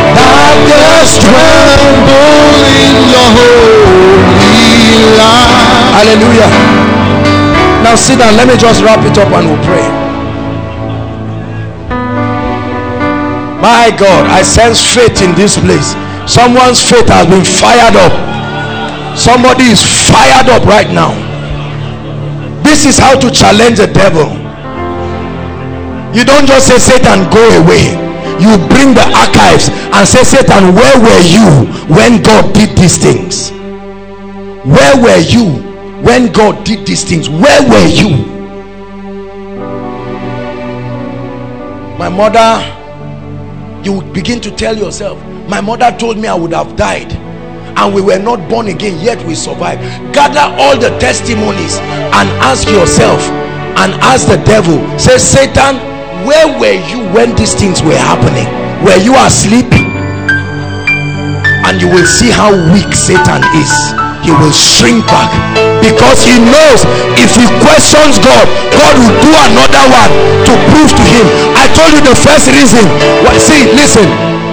Speaker 2: Hallelujah. Now sit down. Let me just wrap it up and we'll pray. My God, I sense faith in this place. Someone's faith has been fired up. Somebody is fired up right now. This is how to challenge the devil. You don't just say, Satan, go away. You bring the archives and say, Satan, where were you when God did these things? Where were you when God did these things? Where were you? My mother, you begin to tell yourself, my mother told me I would have died and we were not born again, yet we survived. Gather all the testimonies and ask yourself and ask the devil, say, Satan, where were you when these things were happening? Were you asleep? And you will see how weak Satan is. He will shrink back because he knows if he questions God, God will do another one to prove to him. I told you the first reason. Well, see, listen,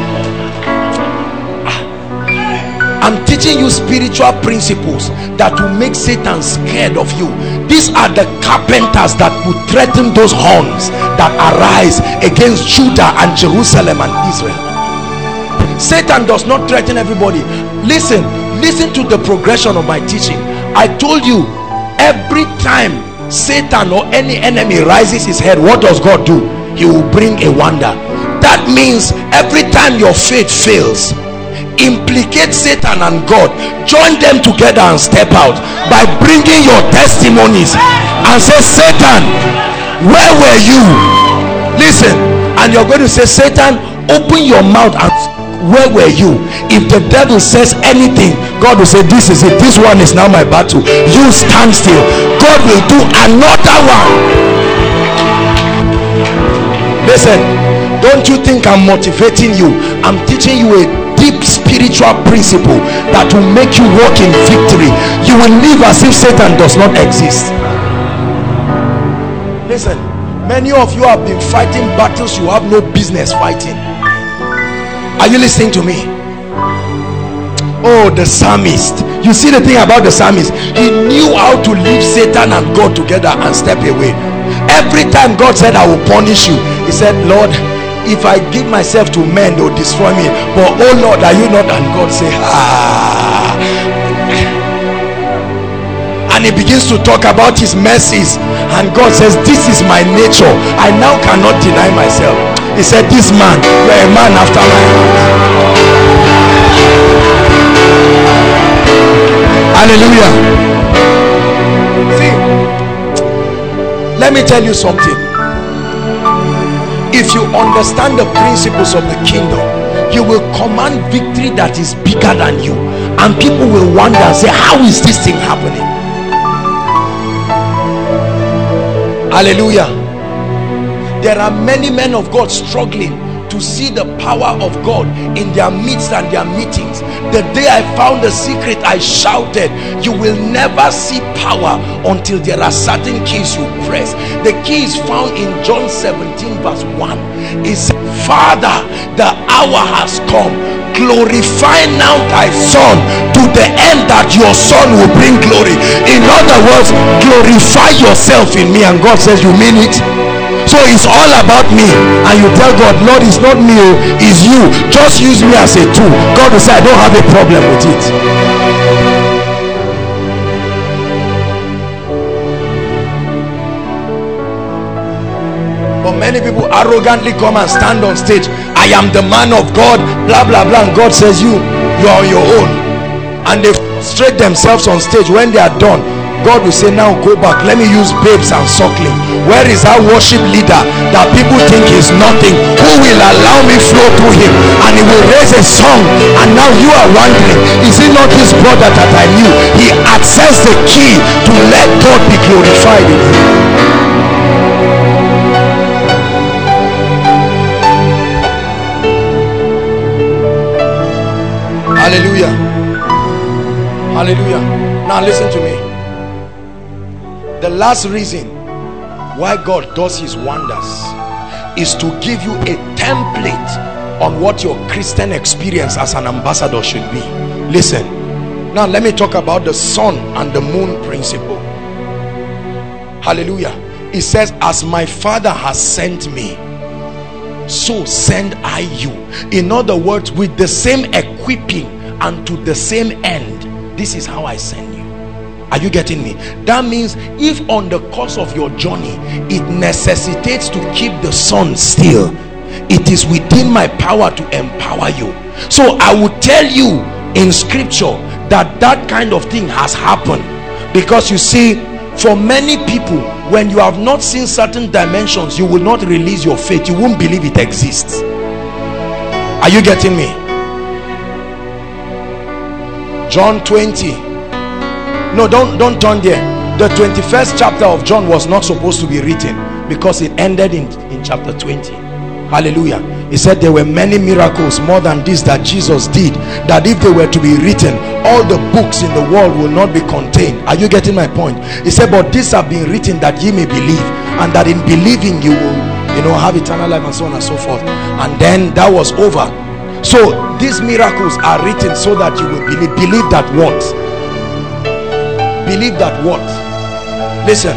Speaker 2: I'm teaching you spiritual principles that will make Satan scared of you. These are the carpenters that will threaten those horns that arise against Judah and Jerusalem and Israel. Satan does not threaten everybody. Listen, listen to the progression of my teaching. I told you, every time Satan or any enemy rises his head, what does God do? He will bring a wonder. That means every time your faith fails, implicate Satan and God, join them together and step out by bringing your testimonies and say, Satan, where were you? Listen, and you're going to say, Satan, open your mouth and where were you? If the devil says anything, God will say, this is it, this one is now my battle. You stand still. God will do another one. Listen, don't you think I'm motivating you? I'm teaching you a deep spiritual principle that will make you walk in victory. You will live as if Satan does not exist. Listen, many of you have been fighting battles you have no business fighting. Are you listening to me? Oh, the psalmist. You see the thing about the psalmist, he knew how to leave Satan and God together and step away. Every time God said, I will punish you, he said, Lord, if I give myself to men, they will destroy me, but oh Lord, are you not? And God say, ah. And he begins to talk about his mercies, and God says, this is my nature. I now cannot deny myself. He said, this man, you are a man after my heart. Hallelujah. See, let me tell you something. If you understand the principles of the kingdom, you will command victory that is bigger than you, and people will wonder and say, how is this thing happening? Hallelujah. There are many men of God struggling to see the power of God in their midst and their meetings. The day I found the secret, I shouted, you will never see power until there are certain keys you press. The key is found in John seventeen verse one. It says, Father, the hour has come. Glorify now thy son, to the end that your son will bring glory. In other words, glorify yourself in me. And God says, you mean it? So it's all about me, and you tell God, Lord, it's not me, it's you. Just use me as a tool. God will say, I don't have a problem with it. But many people arrogantly come and stand on stage. I am the man of God, blah blah blah, and God says, you you are on your own. And they frustrate themselves on stage. When they are done, God will say, now go back, let me use babes and suckling. Where is our worship leader that people think is nothing, who will allow me flow through him, and he will raise a song? And now you are wondering, is it not this brother that I knew? He accessed the key to let God be glorified in him. Hallelujah. Hallelujah. Now listen to me. The last reason why God does his wonders is to give you a template on what your Christian experience as an ambassador should be. Listen, Now let me talk about the sun and the moon principle. Hallelujah. It says, as my Father has sent me, so send I you. In other words, with the same equipping and to the same end, this is how I send you. Are you getting me? That means if on the course of your journey it necessitates to keep the sun still, it is within my power to empower you. So I would tell you in scripture that that kind of thing has happened, because you see, for many people, when you have not seen certain dimensions, you will not release your faith. You won't believe it exists. Are you getting me? John twenty. No, don't don't turn there. The twenty-first chapter of John was not supposed to be written, because it ended in in chapter twenty. Hallelujah. He said there were many miracles more than this that Jesus did, that if they were to be written, all the books in the world will not be contained. Are you getting my point? He said, but these have been written that ye may believe, and that in believing you will, you know, have eternal life, and so on and so forth. And then that was over. So these miracles are written so that you will believe. Believe that what? Believe that what? Listen.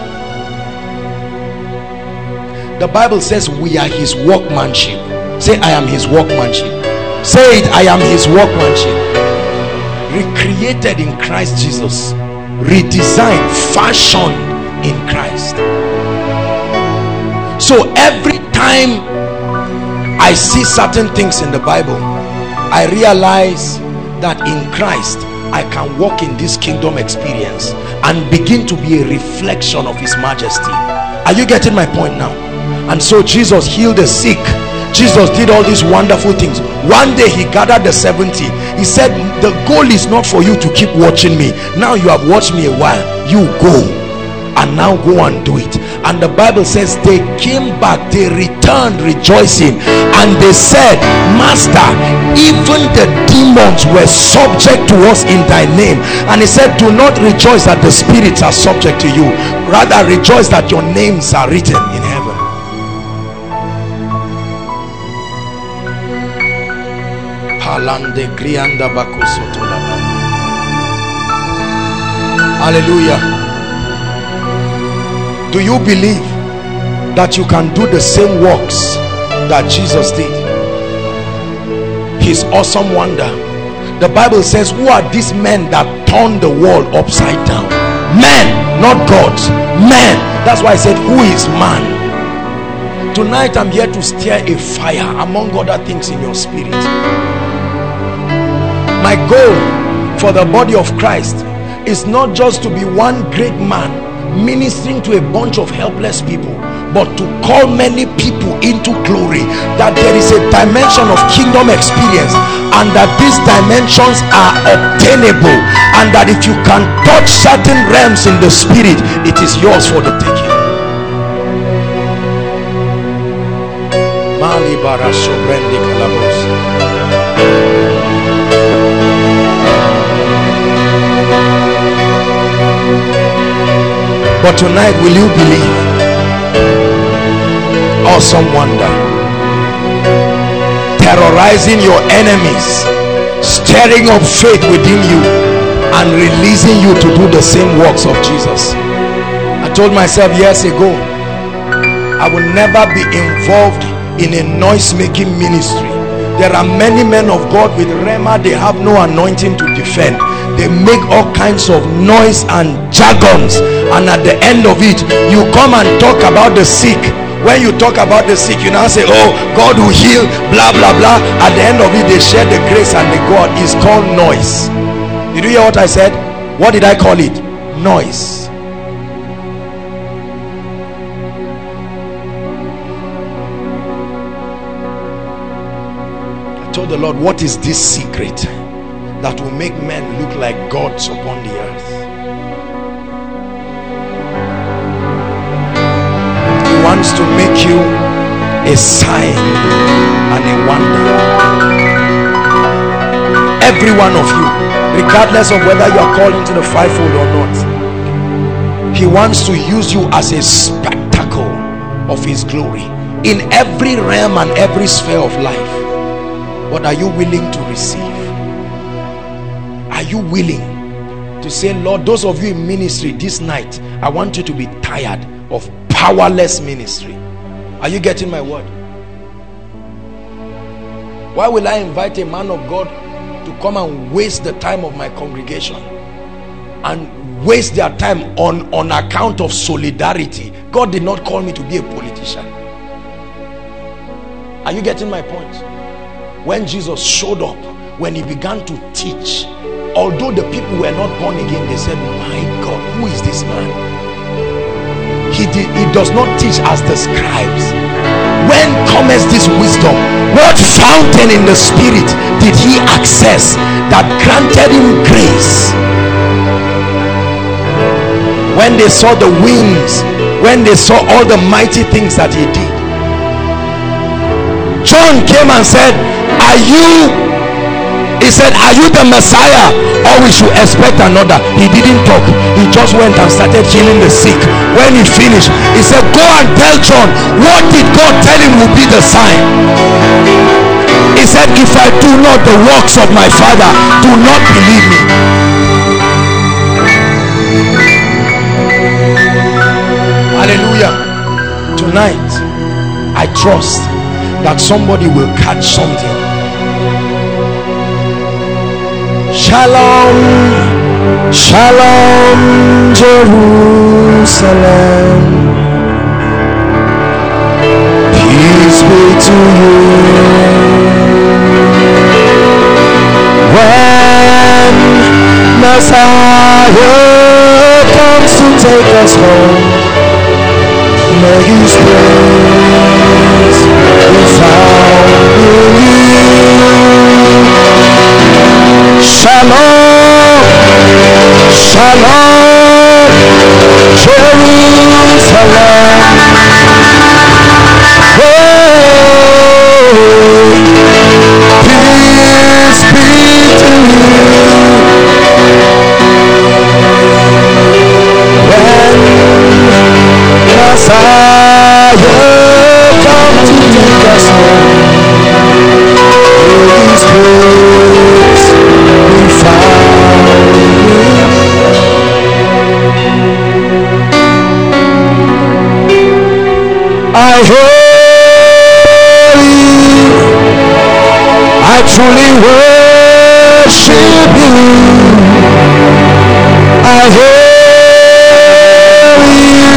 Speaker 2: The Bible says we are his workmanship. Say, I am his workmanship. Say it, I am his workmanship. Recreated in Christ Jesus. Redesigned, fashioned in Christ. So every time I see certain things in the Bible, I realize that in Christ I can walk in this kingdom experience and begin to be a reflection of his majesty. Are you getting my point now? And so Jesus healed the sick. Jesus did all these wonderful things. One day he gathered the seventy. He said, the goal is not for you to keep watching me. Now you have watched me a while. You go, and now go and do it. And the Bible says they came back, they returned rejoicing, and they said, Master, even the demons were subject to us in thy name. And he said, do not rejoice that the spirits are subject to you, rather rejoice that your names are written in heaven. Hallelujah. Do you believe that you can do the same works that Jesus did? His awesome wonder. The Bible says, who are these men that turn the world upside down? Men, not gods. Men. That's why I said, who is man? Tonight I'm here to stir a fire among other things in your spirit. My goal for the body of Christ is not just to be one great man ministering to a bunch of helpless people, but to call many people into glory, that there is a dimension of kingdom experience, and that these dimensions are obtainable, and that if you can touch certain realms in the spirit, it is yours for the taking. But tonight, will you believe? Awesome wonder. Terrorizing your enemies, stirring up faith within you, and releasing you to do the same works of Jesus. I told myself years ago, I will never be involved in a noise-making ministry. There are many men of God with rhema, they have no anointing to defend. They make all kinds of noise and jargons, and at the end of it, you come and talk about the sick. When you talk about the sick, you now say, oh, God will heal, blah blah blah. At the end of it, they share the grace and the God. Is called noise. Did you hear what I said? What did I call it? Noise. I told the Lord, what is this secret that will make men look like gods upon the earth? He wants to make you a sign and a wonder. Every one of you, regardless of whether you are called into the fivefold or not, he wants to use you as a spectacle of his glory in every realm and every sphere of life. What are you willing to receive? Are you willing to say, Lord, those of you in ministry this night, I want you to be tired of powerless ministry? Are you getting my word? Why will I invite a man of God to come and waste the time of my congregation and waste their time on on account of solidarity? God did not call me to be a politician. Are you getting my point? When Jesus showed up, when he began to teach, although the people were not born again, they said, my God, who is this man? He did, he does not teach as the scribes. When cometh this wisdom? What fountain in the spirit did he access that granted him grace? When they saw the wings, when they saw all the mighty things that he did, John came and said, are you he said, are you the Messiah, or we should expect another? He didn't talk. He just went and started healing the sick. When he finished, he said, go and tell John, what did God tell him will be the sign? He said, if I do not the works of my Father, do not believe me. Hallelujah. Tonight, I trust that somebody will catch something. Shalom, shalom, Jerusalem. Peace be to you. When Messiah comes to take us home, may his praise be found in you. Shalom, shalom, Jerusalem. Oh, peace be to you. When Messiah comes to take us home, his praise be found in you. I hail you, I truly worship you. I hail you,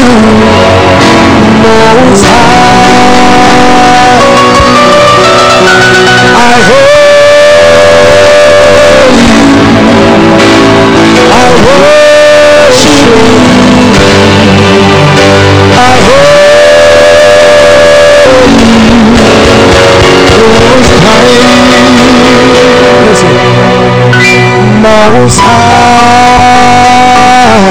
Speaker 2: Most High. I hail you, I worship you. I hail Most High,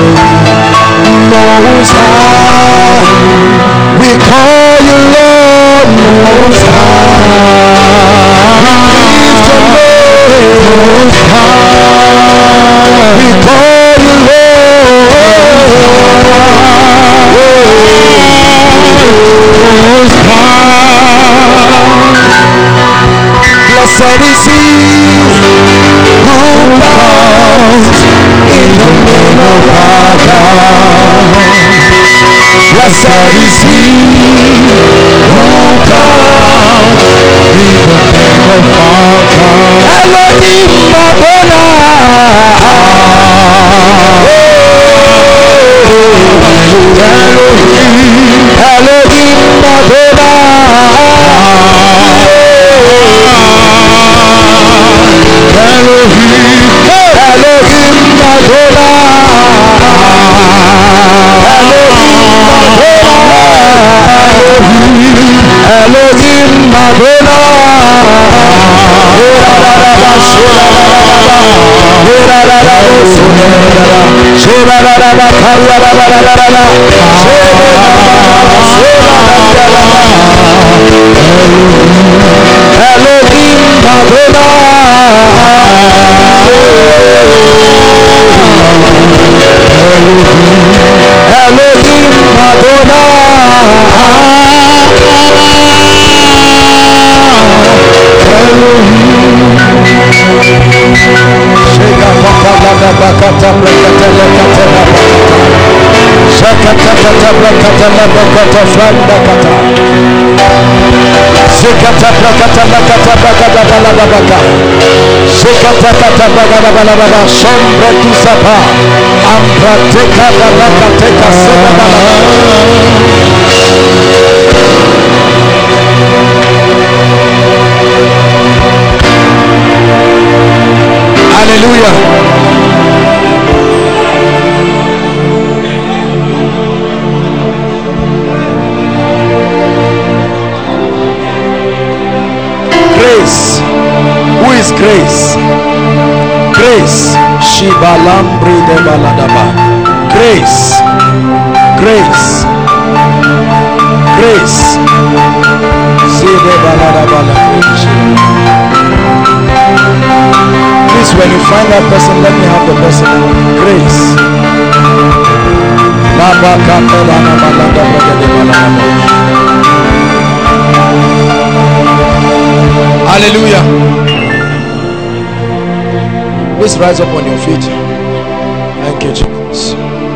Speaker 2: Most High, we call you Lord Most High. Lift your name Most High, we call you Lord Most High. Blessed is he who comes in the name of our God. Blessed is he who comes in the name of our God. Elohim Adonai. Elohim Elohim Adonai. bakata brakata lekata bakata. Shakata kata brakata bakata franda kata. Shakata brakata bakata bakata balabaka. Shakata kata bakata balabaka. Sombre tu sapa. Amprateka bakateka seba balabaka. Hallelujah. Grace. Who is grace? Grace. Shibalambri de baladaba. Grace. Grace. Grace. Side baladaba. Please, when you find that person, let me have the person. Grace. Hallelujah. Please rise up on your feet. Thank you, Jesus.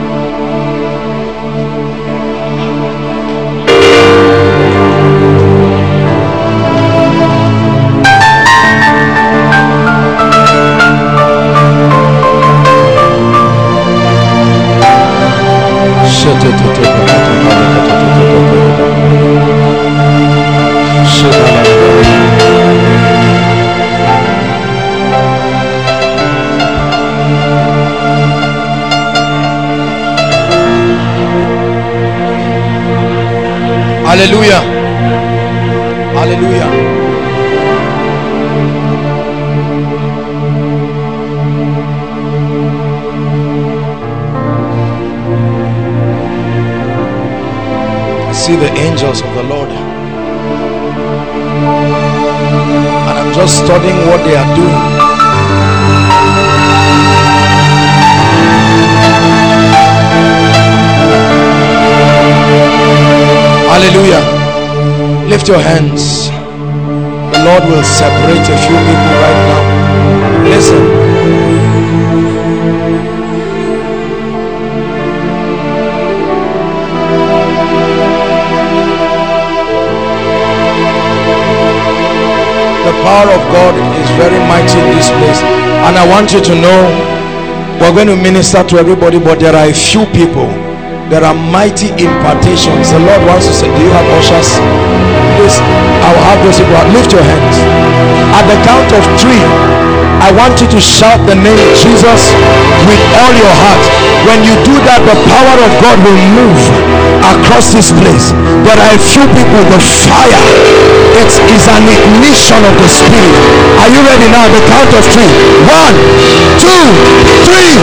Speaker 2: Hallelujah. Hallelujah. See the angels of the Lord, and I'm just studying what they are doing. Hallelujah. Lift your hands. The Lord will separate a few people right now. Listen. The power of God is very mighty in this place, and I want you to know we're going to minister to everybody, but there are a few people. There are mighty impartations. The Lord wants to say, do you have ushers? Please, I will have those people. Lift your hands. At the count of three, I want you to shout the name Jesus with all your heart. When you do that, the power of God will move across this place. There are a few people, the fire, it is an ignition of the Spirit. Are you ready now? The count of three. One, two, three.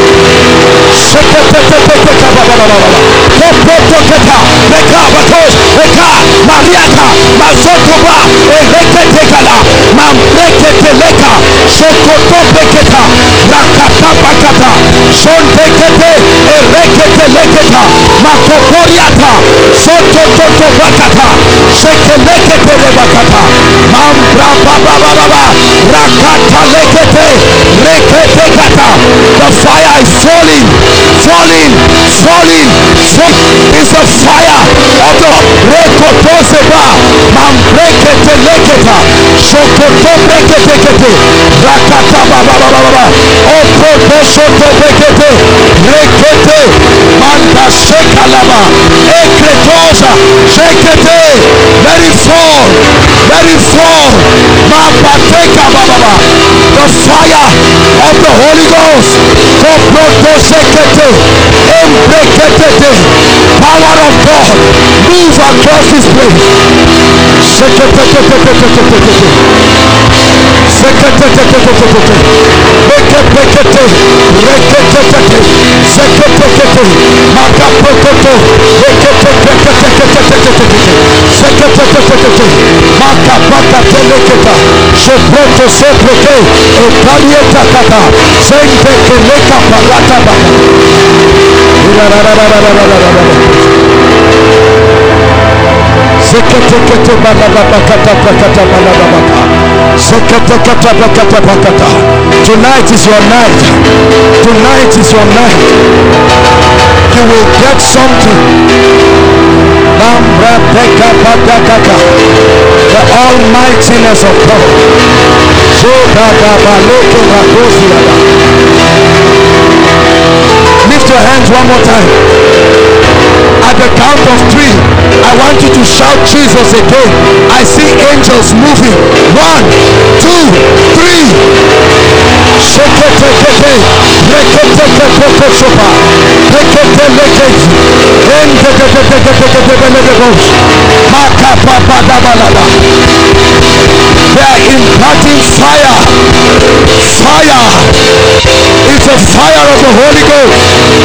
Speaker 2: Mariaka, Mazotoba, Ereketekala, Mambreketeleka, Shokotopeketa, Rakatapakata, Shontekete, Ereketeleketa, Makoporiata, Sotototobakata, Shekelekete, Mambra Baba Baba, Rakatalekete, Reketekata. The fire is falling, falling, falling, falling. It's the fire of the Rekotoseba, Mambreketeleketa, Shokotopekete, Rakata Baba Baba, Opotosotopekete, Rekete, Manda Shekalaba, Ekretosa, Shekete, very fall, very fall, Mapateka Baba, the fire of the Holy Ghost, Koprotosekete, Embrekete, power of God, move across this place. Tonight is your night. Tonight is your night. You will get something. The almightiness of God. Lift your hands one more time. At the count of three, I want you to shout Jesus again. I see angels moving. One, two, three. They are imparting fire. Fire. It's a fire of the Holy Ghost.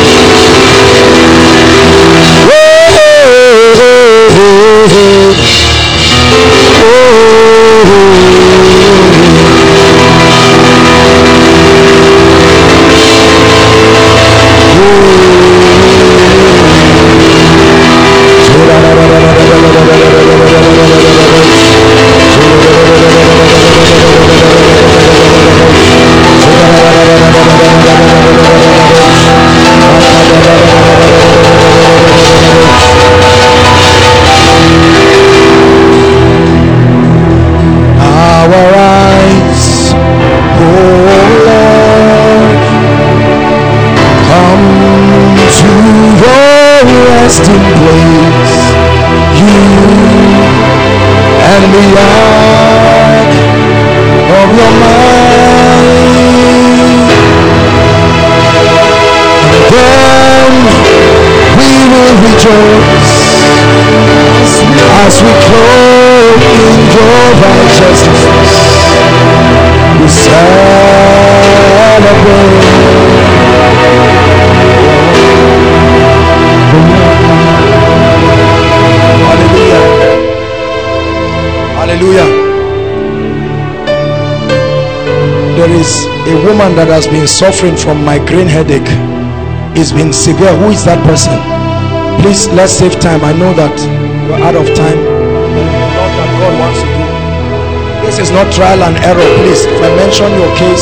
Speaker 2: That has been suffering from migraine headache. It's been severe. Who is that person? Please, let's save time. I know that we're out of time. Not that God wants to do. This is not trial and error. Please, if I mention your case,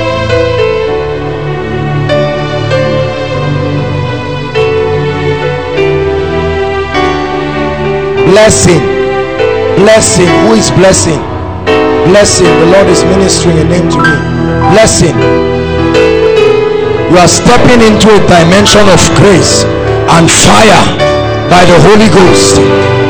Speaker 2: blessing, blessing. Who is blessing? Blessing. The Lord is ministering a name to me. Blessing. You are stepping into a dimension of grace and fire by the Holy Ghost.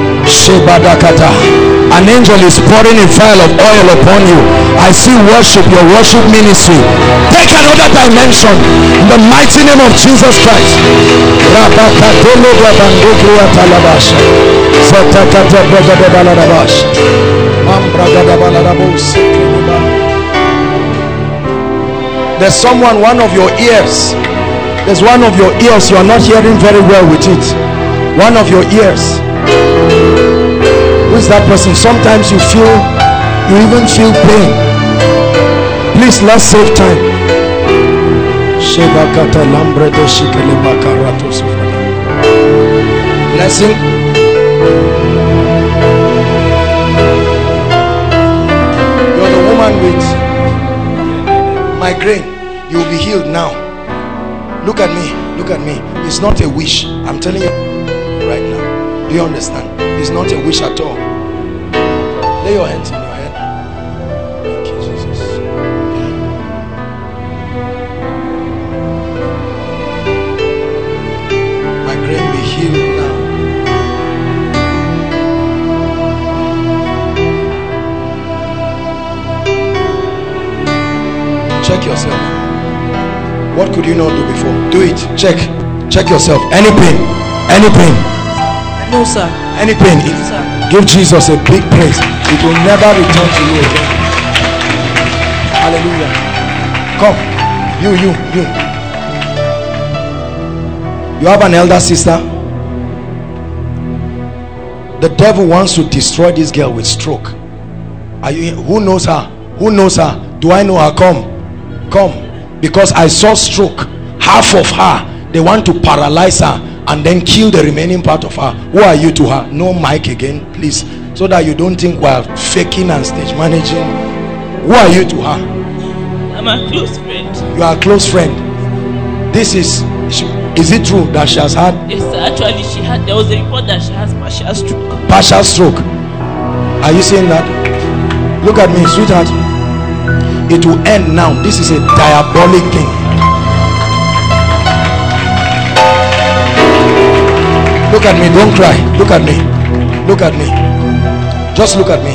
Speaker 2: An angel is pouring a vial of oil upon you. I see worship, your worship ministry. Take another dimension in the mighty name of Jesus Christ. There's someone, one of your ears, there's one of your ears, you are not hearing very well with it. One of your ears. Who is that person? Sometimes you feel, you even feel pain. Please, let's save time. Blessing. You're the woman with migraine. You will be healed now. Look at me. Look at me. It's not a wish. I'm telling you right now. Do you understand? It's not a wish at all. Lay your hands on your head. Thank you, Jesus. Migraine be healed now. Check yourself. What could you not do before? Do it. Check. Check yourself. Any pain? Any pain?
Speaker 3: No, sir.
Speaker 2: Any pain?
Speaker 3: No, sir.
Speaker 2: Give Jesus a big praise. It will never return to you again. Hallelujah. Come. You, you, you. You have an elder sister. The devil wants to destroy this girl with stroke. Are you? Who knows her? Who knows her? Do I know her? Come. Come. Because I saw stroke. Half of her. They want to paralyze her and then kill the remaining part of her. Who are you to her? No mic again, please, so that you don't think we're faking and stage managing. Who are you to her?
Speaker 3: I'm a close friend.
Speaker 2: You are a close friend. This is, is it true that she has had?
Speaker 3: Yes, actually she had, there was a report that she has partial stroke.
Speaker 2: Partial stroke. Are you saying that? Look at me, sweetheart. It will end now. This is a diabolic thing. Look at me, don't cry. Look at me. Look at me. Just look at me.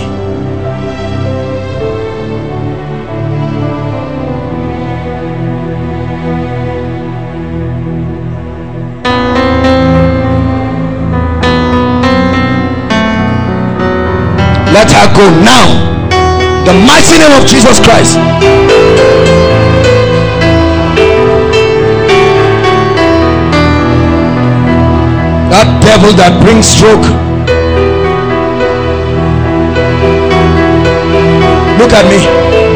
Speaker 2: Let her go now. The mighty name of Jesus Christ. That devil that brings stroke. Look at me.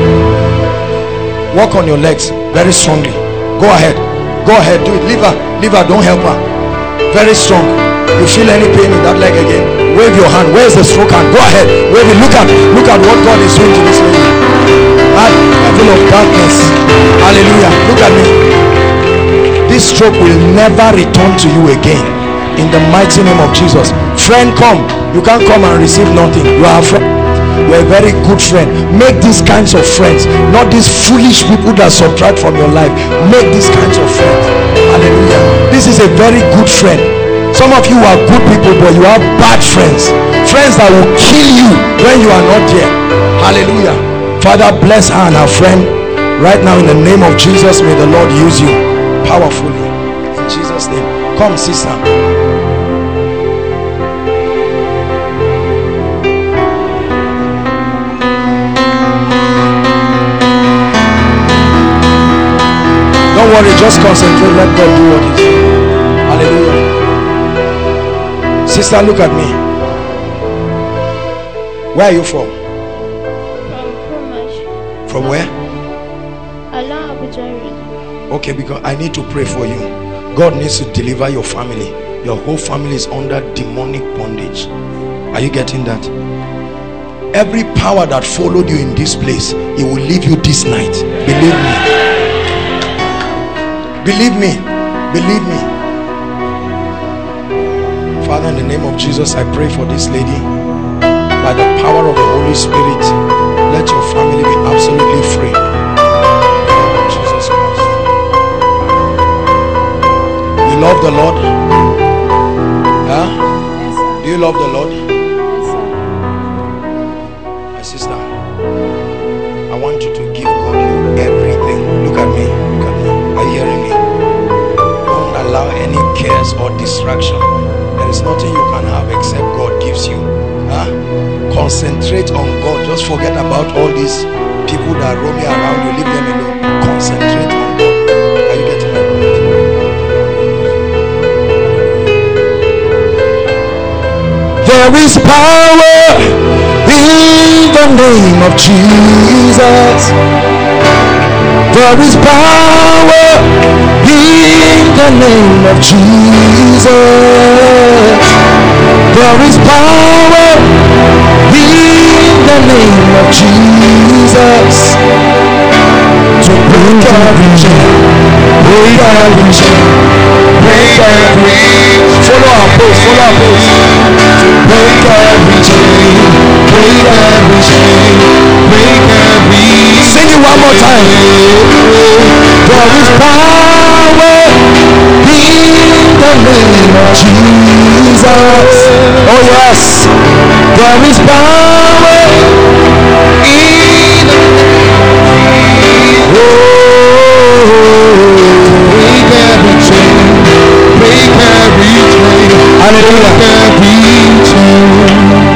Speaker 2: Walk on your legs very strongly. Go ahead. Go ahead. Do it. Leave her. Leave her. Don't help her. Very strong. You feel any pain in that leg again? Wave your hand. Where's the stroke hand? Go ahead. Wave it. Look at. Look at what God is doing to this lady. That level of darkness. Hallelujah. Look at me. This stroke will never return to you again. In the mighty name of Jesus. Friend, come. You can't come and receive nothing. You are a friend. You are a very good friend. Make these kinds of friends, not these foolish people that subtract from your life. Make these kinds of friends. Hallelujah. This is a very good friend. Some of you are good people, but you have bad friends. Friends that will kill you when you are not there. Hallelujah. Father, bless her and her friend right now in the name of Jesus. May the Lord use you powerfully in Jesus' name. Come, sister. Don't worry, just concentrate. Let God do what He's doing. Hallelujah. Sister, look at me. Where are you from?
Speaker 4: From Pumash.
Speaker 2: From where?
Speaker 4: Allah Abuja.
Speaker 2: Okay, because I need to pray for you. God needs to deliver your family. Your whole family is under demonic bondage. Are you getting that? Every power that followed you in this place, it will leave you this night. Believe me. Believe me. Believe me. Father, in the name of Jesus, I pray for this lady. By the power of the Holy Spirit, let your family be absolutely free. Jesus Christ. You love the Lord? Huh?
Speaker 4: Yes, sir.
Speaker 2: Do you love the Lord?
Speaker 4: Yes, sir.
Speaker 2: My sister, I want you to give God your everything. Look at me. Look at me. Are you hearing me? Don't allow any cares or distraction. There is nothing you can have except God gives you. Huh? Concentrate on God. Just forget about all these people that roam around you. Leave them alone. Concentrate on God. Are you getting my point? There is power in the name of Jesus. There is power in the name of Jesus. There is power in the name of Jesus to break every chain, break every chain, break every. Follow our post, follow our post. Break every chain, break every chain, break every. Sing it one more time. There is power in the name of Jesus. Oh yes, there is power in the name of Jesus. Break every chain, break every chain, hallelujah. Break every chain.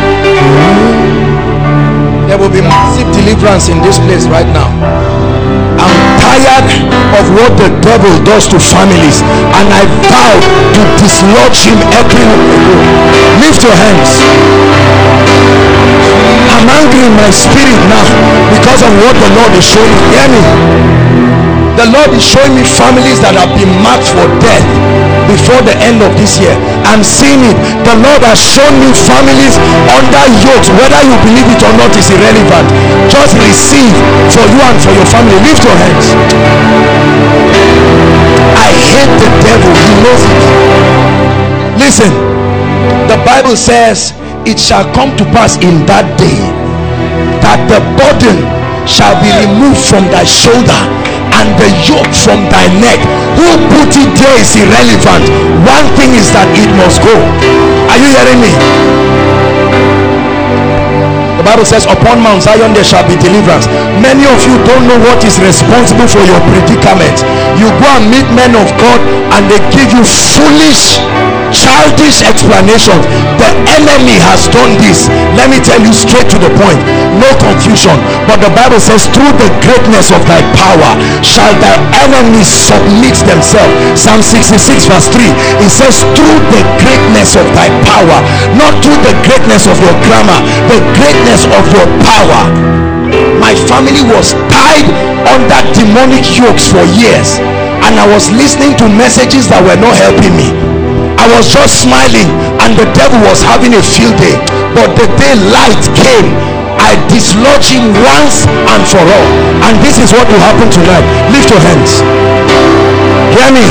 Speaker 2: There will be massive deliverance in this place right now. I'm tired of what the devil does to families, and I vow to dislodge him everywhere I go. Lift your hands. I'm angry in my spirit now because of what the Lord is showing me. Hear me. The Lord is showing me families that have been marked for death. before the end of this year. I'm seeing it. The Lord has shown me families under yokes. Whether you believe it or not is irrelevant. Just receive for you and for your family. Lift your hands. I hate the devil. He knows it. Listen, the Bible says, it shall come to pass in that day that the burden shall be removed from thy shoulder and the yoke from thy neck. Who put it there is irrelevant. One thing is that it must go. Are you hearing me? The Bible says, upon Mount Zion there shall be deliverance. Many of you don't know what is responsible for your predicament. You go and meet men of God and they give you foolish, childish explanations. The enemy has done this. Let me tell you straight to the point, no confusion. But the Bible says, through the greatness of thy power shall thy enemies submit themselves. Psalm sixty-six verse three, it says, through the greatness of thy power, not through the greatness of your grammar, the greatness of your power. My family was tied under demonic yokes for years, and I was listening to messages that were not helping me. I was just smiling and the devil was having a field day. But the day light came, I dislodged him once and for all. And this is what will happen tonight. Lift your hands. Hear me.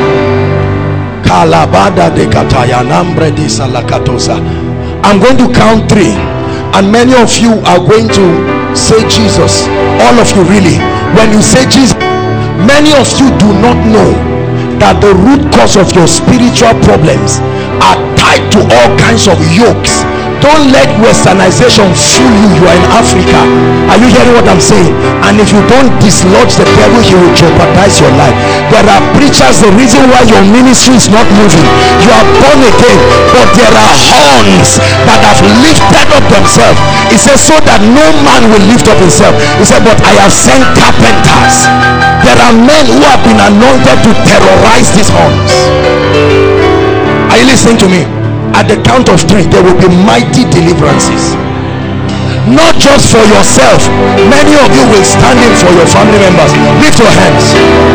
Speaker 2: I'm going to count three, and many of you are going to say Jesus. All of you, really. When you say Jesus, many of you do not know that the root cause of your spiritual problems are tied to all kinds of yokes. Don't let westernization fool you. You are in Africa. Are you hearing what I'm saying? And if you don't dislodge the devil, he will jeopardize your life. There are preachers, the reason why your ministry is not moving, you are born again, but there are horns that have lifted up themselves. It says, so that no man will lift up himself. He said, but I have sent carpenters. There are men who have been anointed to terrorize these horns. Are you listening to me? At the count of three, there will be mighty deliverances. Not just for yourself. Many of you will stand in for your family members. Lift your hands.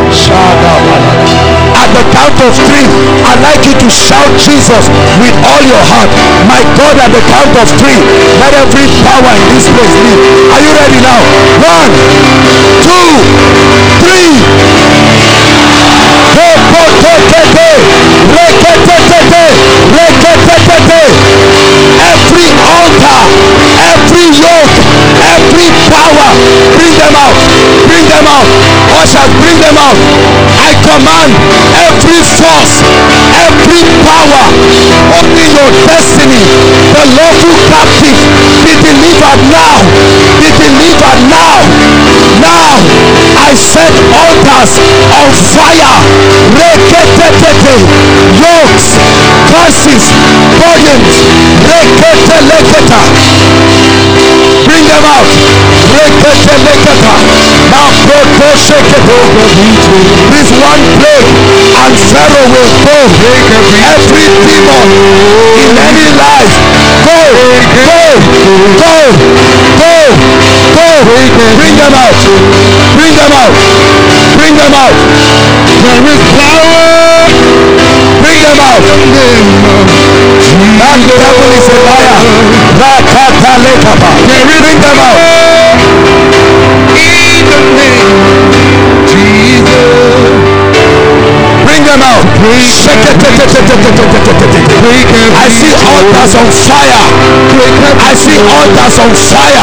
Speaker 2: At the count of three, I'd like you to shout Jesus with all your heart. My God, at the count of three, let every power in this place leave. Are you ready now? One, two, three. Every altar, every yoke, every power, bring them out, bring them out. Ushers, bring them out. I command every force, every power holding your destiny, the lawful captive, be delivered now, be delivered now. Now I set altars on fire. Yokes, curses, burdens, bring them out. This one plague and Pharaoh will go. Every demon in any life, go, go, go, go, go. Bring them out. Bring them out. Bring them out. There is power. Bring them out. That devil is a liar. Bring them out. In the name of Jesus. Bring them out. I see altars on fire. I see altars on fire.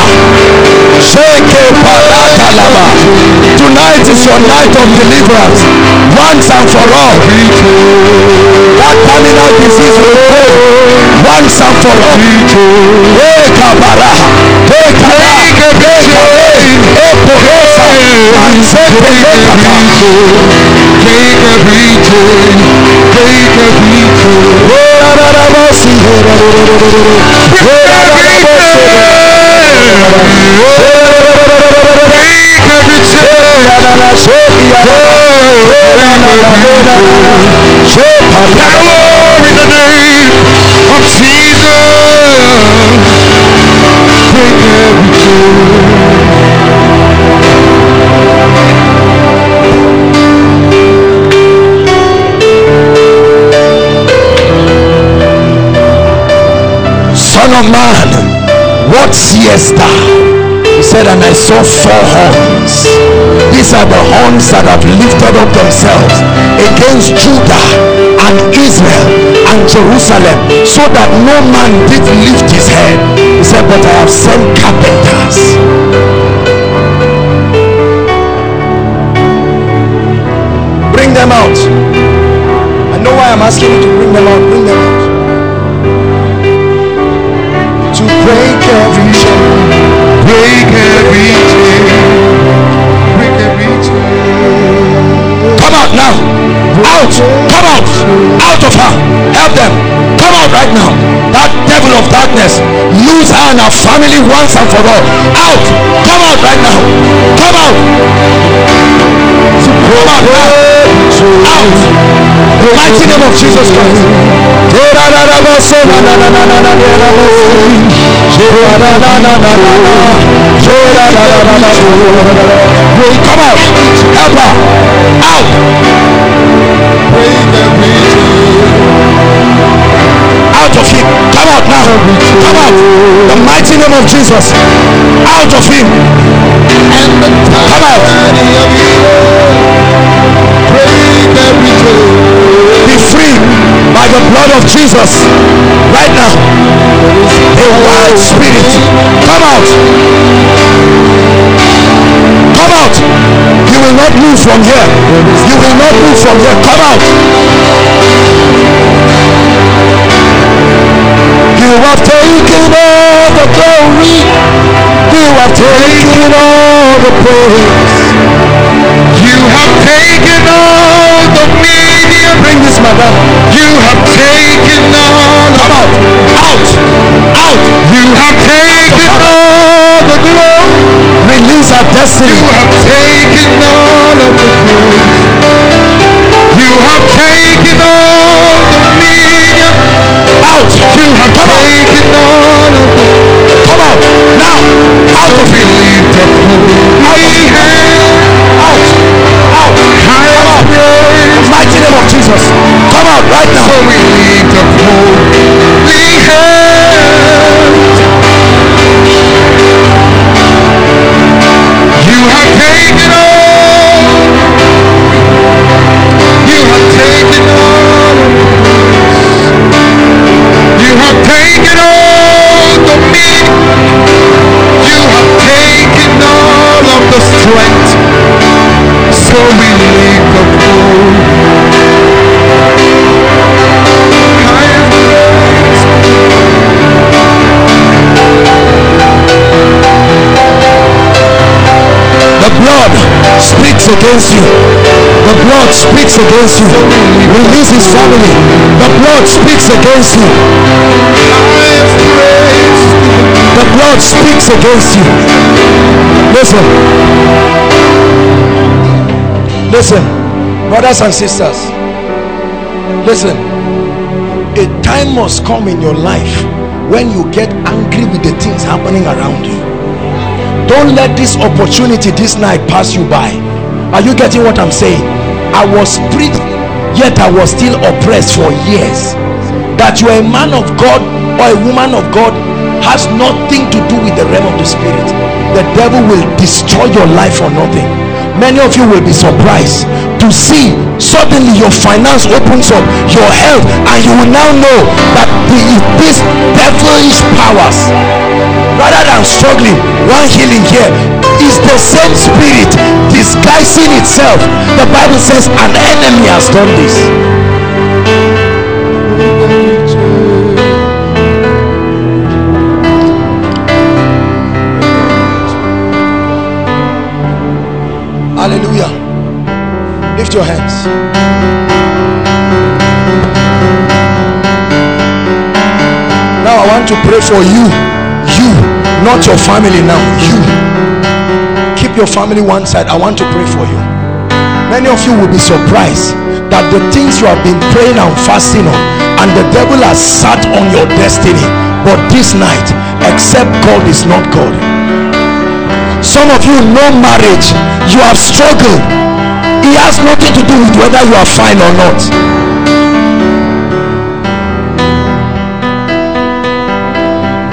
Speaker 2: Tonight is your night of deliverance. Once and for all. That terminal disease will go. Once and for all. Hey, Kabara. Hey, Kabara. Take every chain, take every chain. Power in the name of Jesus. Take every chain. Son of man, what seest thou? He said, and I saw four horns. These are the horns that have lifted up themselves against Judah and Israel and Jerusalem, so that no man did lift his head. He said, but I have sent carpenters. Bring them out. I know why I'm asking you to bring them out. Bring them out. To break every chain. Break every chain. Break every chain. Come out now. Out. Come out. Out of her. Help them. Come out right now. That devil of darkness. Lose her and her family once and for all. Out. Come out right now. Come out. Come out now. Out. The mighty name of Jesus Christ. Come out. Help her. Out. Out of him. Come out now. Come out. The mighty name of Jesus. Out of him. Come out. Be free by the blood of Jesus right now. A wild spirit, come out. Come out. You will not move from here. You will not move from here. Come out. You have taken all the glory. You have taken all the praise. You have taken all the media. Bring this, madam. You have taken all. Come out. Out. Out. You have taken all the glory. Release our destiny. You have taken all of the praise. You have taken all the media. Out. You have come taken out. All of the. Come out. Now. Out of it. Out of it. Out. Out. Come out. The mighty name of Jesus. Come out right now. So we lift up holy hands. You have taken all. You have taken all. You have taken all the meat. You have taken all of the strength. So we lift up the blood speaks against you. The blood speaks against you. Release his family. The blood speaks against you. The blood speaks against you. Listen. Listen, brothers and sisters. Listen. A time must come in your life when you get angry with the things happening around you. Don't let this opportunity this night pass you by. Are you getting what I'm saying? I was free, yet I was still oppressed for years. That you are a man of God or a woman of God has nothing to do with the realm of the spirit. The devil will destroy your life for nothing. Many of you will be surprised to see suddenly your finance opens up, your health, and you will now know that the, these devilish powers, rather than struggling, one healing here is the same spirit disguising itself. The Bible says an enemy has done this. Hallelujah. Lift your hands. Now I want to pray for you. You, not your family now. You. Keep your family one side. I want to pray for you. Many of you will be surprised that the things you have been praying and fasting on, and the devil has sat on your destiny. But this night, except God is not God. Some of you, no marriage, you have struggled. It has nothing to do with whether you are fine or not.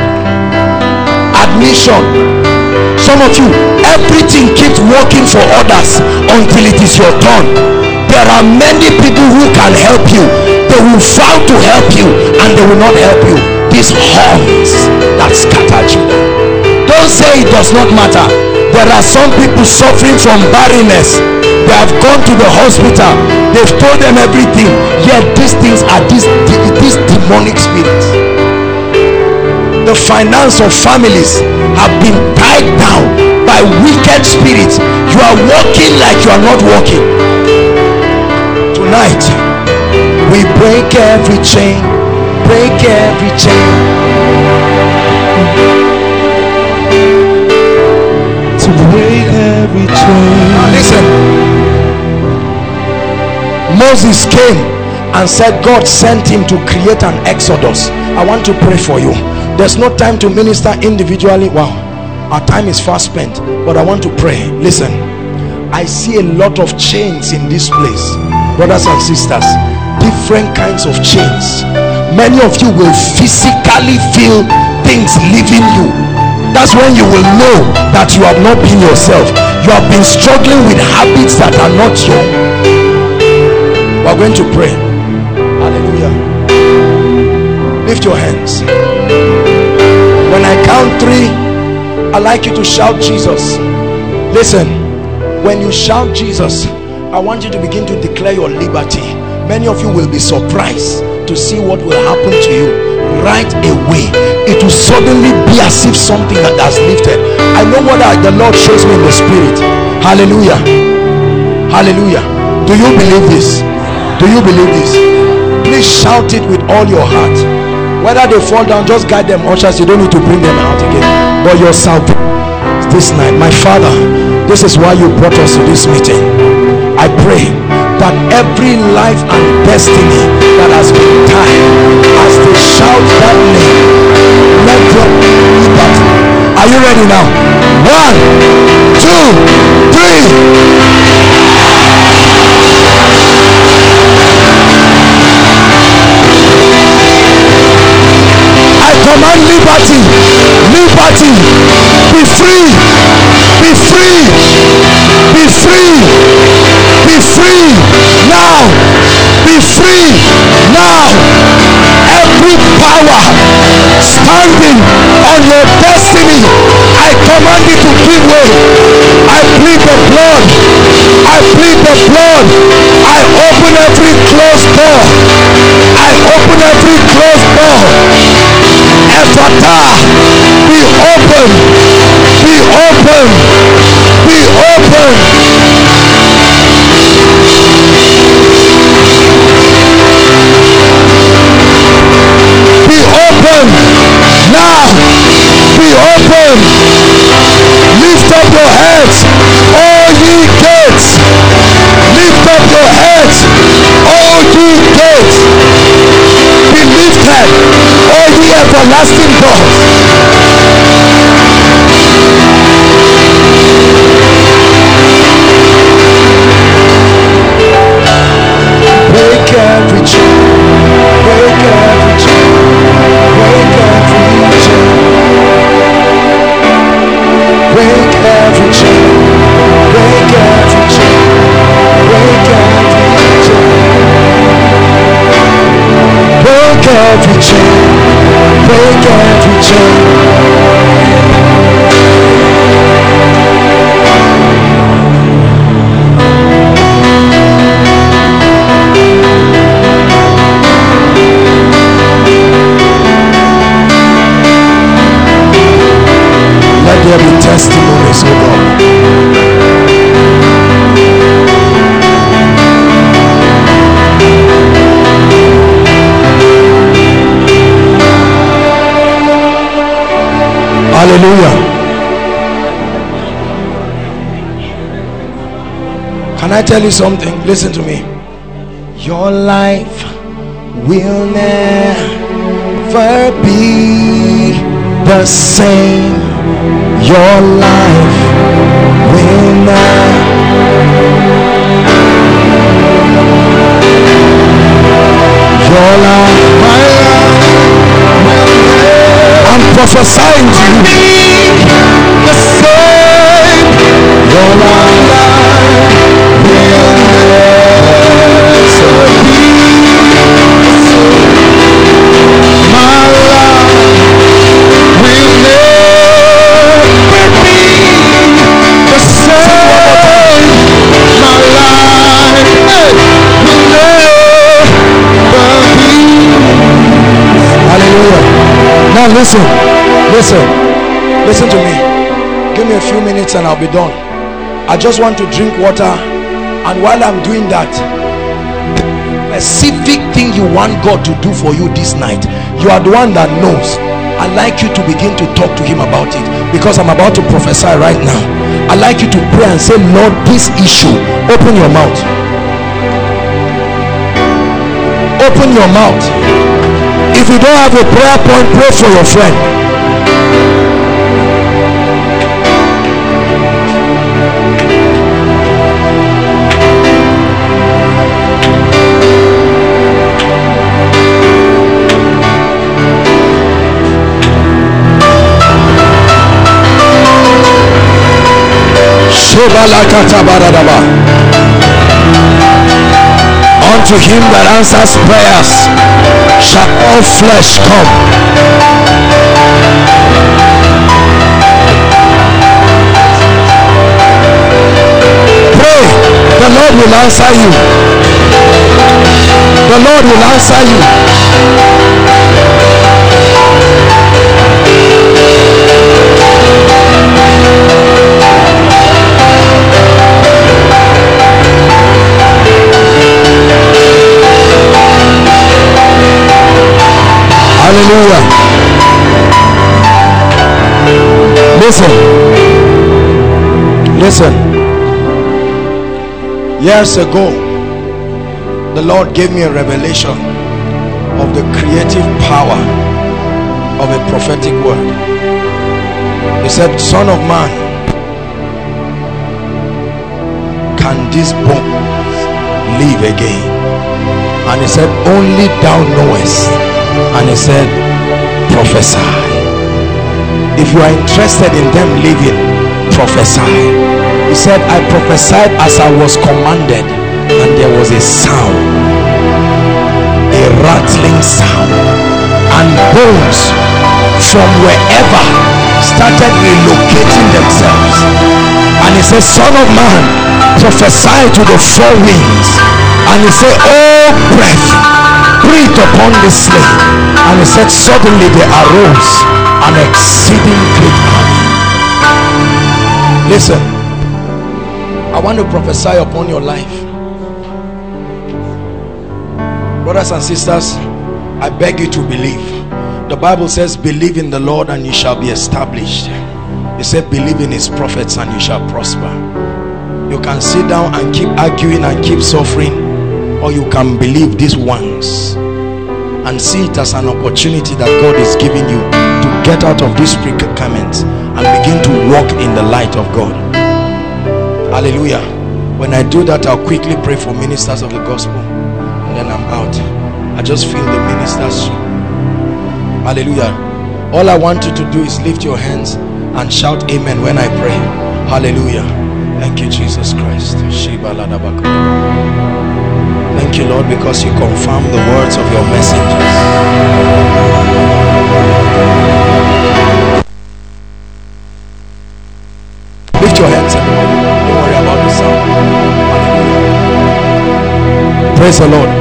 Speaker 2: mission. Some of you, everything keeps working for others until it is your turn. There are many people who can help you. They will vow to help you and they will not help you. These horns that scattered you. Don't say it does not matter. There are some people suffering from barrenness. They have gone to the hospital. They've told them everything. Yet these things are these, these demonic spirits. The finance of families have been tied down by wicked spirits. You are walking like you are not walking. Tonight we break every chain, break every chain, to break every chain. Now listen, Moses came and said God sent him to create an exodus. I want to pray for you. There's no time to minister individually. Wow, our time is fast spent, but I want to pray. Listen, I see a lot of chains in this place, brothers and sisters, different kinds of chains. Many of you will physically feel things leaving you. That's when you will know that you have not been yourself. You have been struggling with habits that are not your. We're going to pray. Hallelujah. Lift your hands. When I count three, I'd like you to shout Jesus. Listen, when you shout Jesus, I want you to begin to declare your liberty. Many of you will be surprised to see what will happen to you right away. It will suddenly be as if something that has lifted. I know what I, the Lord shows me in the spirit. Hallelujah. Hallelujah. Do you believe this? Do you believe this? Please shout it with all your heart. Whether they fall down, just guide them, ushers. You don't need to bring them out again. But yourself this night, my Father, this is why you brought us to this meeting. I pray that every life and destiny that has been tied, as they shout that name, let them be that. Are you ready now? One, two, three. Command liberty, liberty, be free, be free, be free, be free now, be free now. Every power standing on your destiny, I command it to give way. I plead the blood, I plead the blood, I open every closed door, I open every closed door. Ephata, be open, be open, be open. Be open now, be open. Lift up your heads, all ye gates. Lift up your heads, all ye gates. Be lifted, all ye everlasting doors. Break every chain, break every chain, break every chain, break every chain, break every chain, break every chain, break every chain, break every chain. Let there be testimonies, oh God. Hallelujah. Can I tell you something? Listen to me. Your life will never be the same. Your life will never. Your life, my life will never. I'm prophesying to you. Now listen, listen, listen to me. Give me a few minutes and I'll be done. I just want to drink water, and while I'm doing that, the specific thing you want God to do for you this night, you are the one that knows. I'd like you to begin to talk to him about it, because I'm about to prophesy right now. I'd like you to pray and say, Lord, this issue, open your mouth. Open your mouth. If you don't have a prayer point, pray for your friend. Unto him that answers prayers shall all flesh come. Pray, the Lord will answer you. The Lord will answer you. Hallelujah. Listen. Listen. Years ago, the Lord gave me a revelation of the creative power of a prophetic word. He said, Son of man, can this bones live again? And he said, only thou knowest. And he said, prophesy. If you are interested in them living, prophesy. He said, I prophesied as I was commanded, and there was a sound, a rattling sound, and bones from wherever started relocating themselves. And he said, Son of man, prophesy to the four winds. And he said, oh breath, breathe upon this slave. And he said, suddenly there arose an exceeding great army. Listen, I want to prophesy upon your life. Brothers and sisters, I beg you to believe. The Bible says, believe in the Lord and you shall be established. He said, believe in his prophets and you shall prosper. You can sit down and keep arguing and keep suffering, or you can believe these ones and see it as an opportunity that God is giving you to get out of this predicament and begin to walk in the light of God. Hallelujah. When I do that, I'll quickly pray for ministers of the gospel, and then I'm out. I just feel the ministers. Hallelujah. All I want you to do is lift your hands and shout amen when I pray. Hallelujah. Thank you, Jesus Christ. Thank you, Lord, because you confirm the words of your messengers. Lift your hands, everybody. Don't worry about the sound. Hallelujah. Praise the Lord.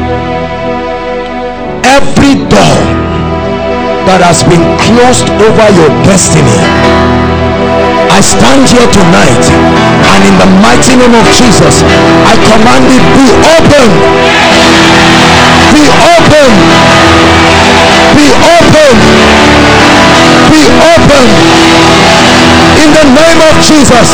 Speaker 2: Every door that has been closed over your destiny, I stand here tonight, and in the mighty name of Jesus, I command it, be open, be open, be open, be open, in the name of Jesus.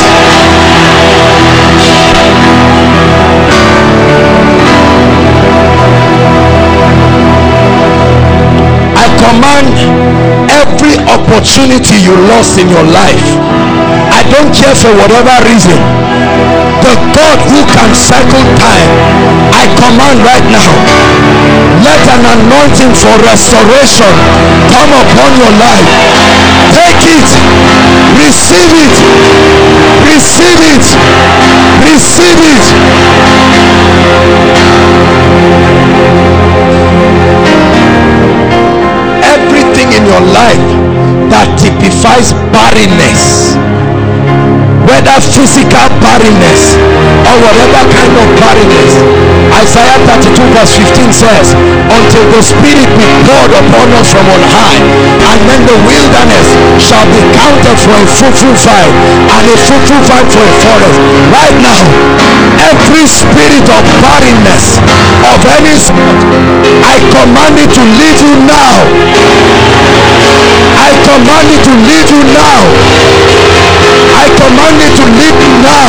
Speaker 2: I command every opportunity you lost in your life, I don't care for whatever reason, the God who can cycle time, I command right now, let an anointing for restoration come upon your life. Take it, receive it, receive it, receive it. Everything in your life that typifies barrenness, whether physical barrenness or whatever kind of barrenness. Isaiah thirty-two verse fifteen says, until the Spirit be poured upon us from on high, and then the wilderness shall be counted for a fruitful vine, and a fruitful vine for a forest. Right now, every spirit of barrenness of any sort, I command it to leave you now. I command it to leave you now. I command it to leave you now.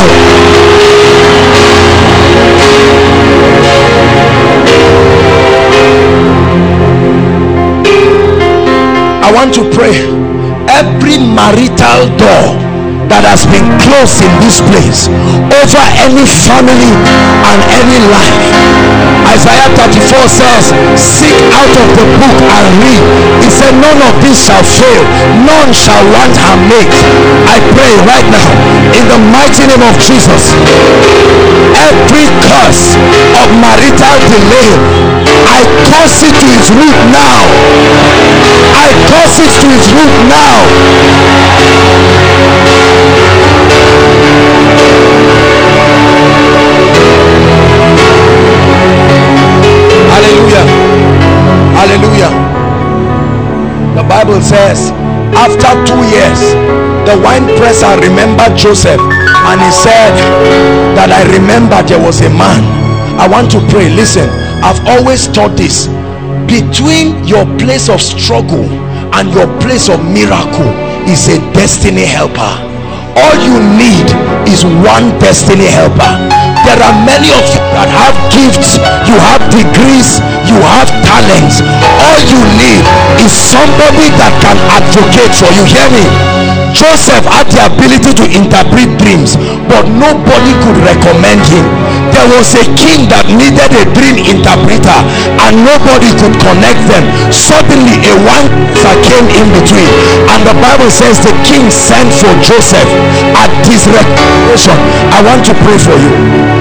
Speaker 2: I want to pray. Every marital door that has been closed in this place over any family and any life, Isaiah thirty-four says, seek out of the book and read. He said, none of this shall fail, none shall want her mate. I pray right now in the mighty name of Jesus, every curse of marital delay, I curse it to its root now. I curse it to its root now. Hallelujah. Hallelujah. The Bible says, after two years, the wine presser remembered Joseph, and he said that I remember there was a man. I want to pray. Listen, I've always taught this. Between your place of struggle and your place of miracle is a destiny helper. All you need is one destiny helper. There are many of you that have gifts, you have degrees, you have talents. All you need is somebody that can advocate for you. Hear me? Joseph had the ability to interpret dreams, but nobody could recommend him. There was a king that needed a dream interpreter, and nobody could connect them. Suddenly a one that came in between, and the Bible says the king sent for Joseph at his recommendation. I want to pray for you.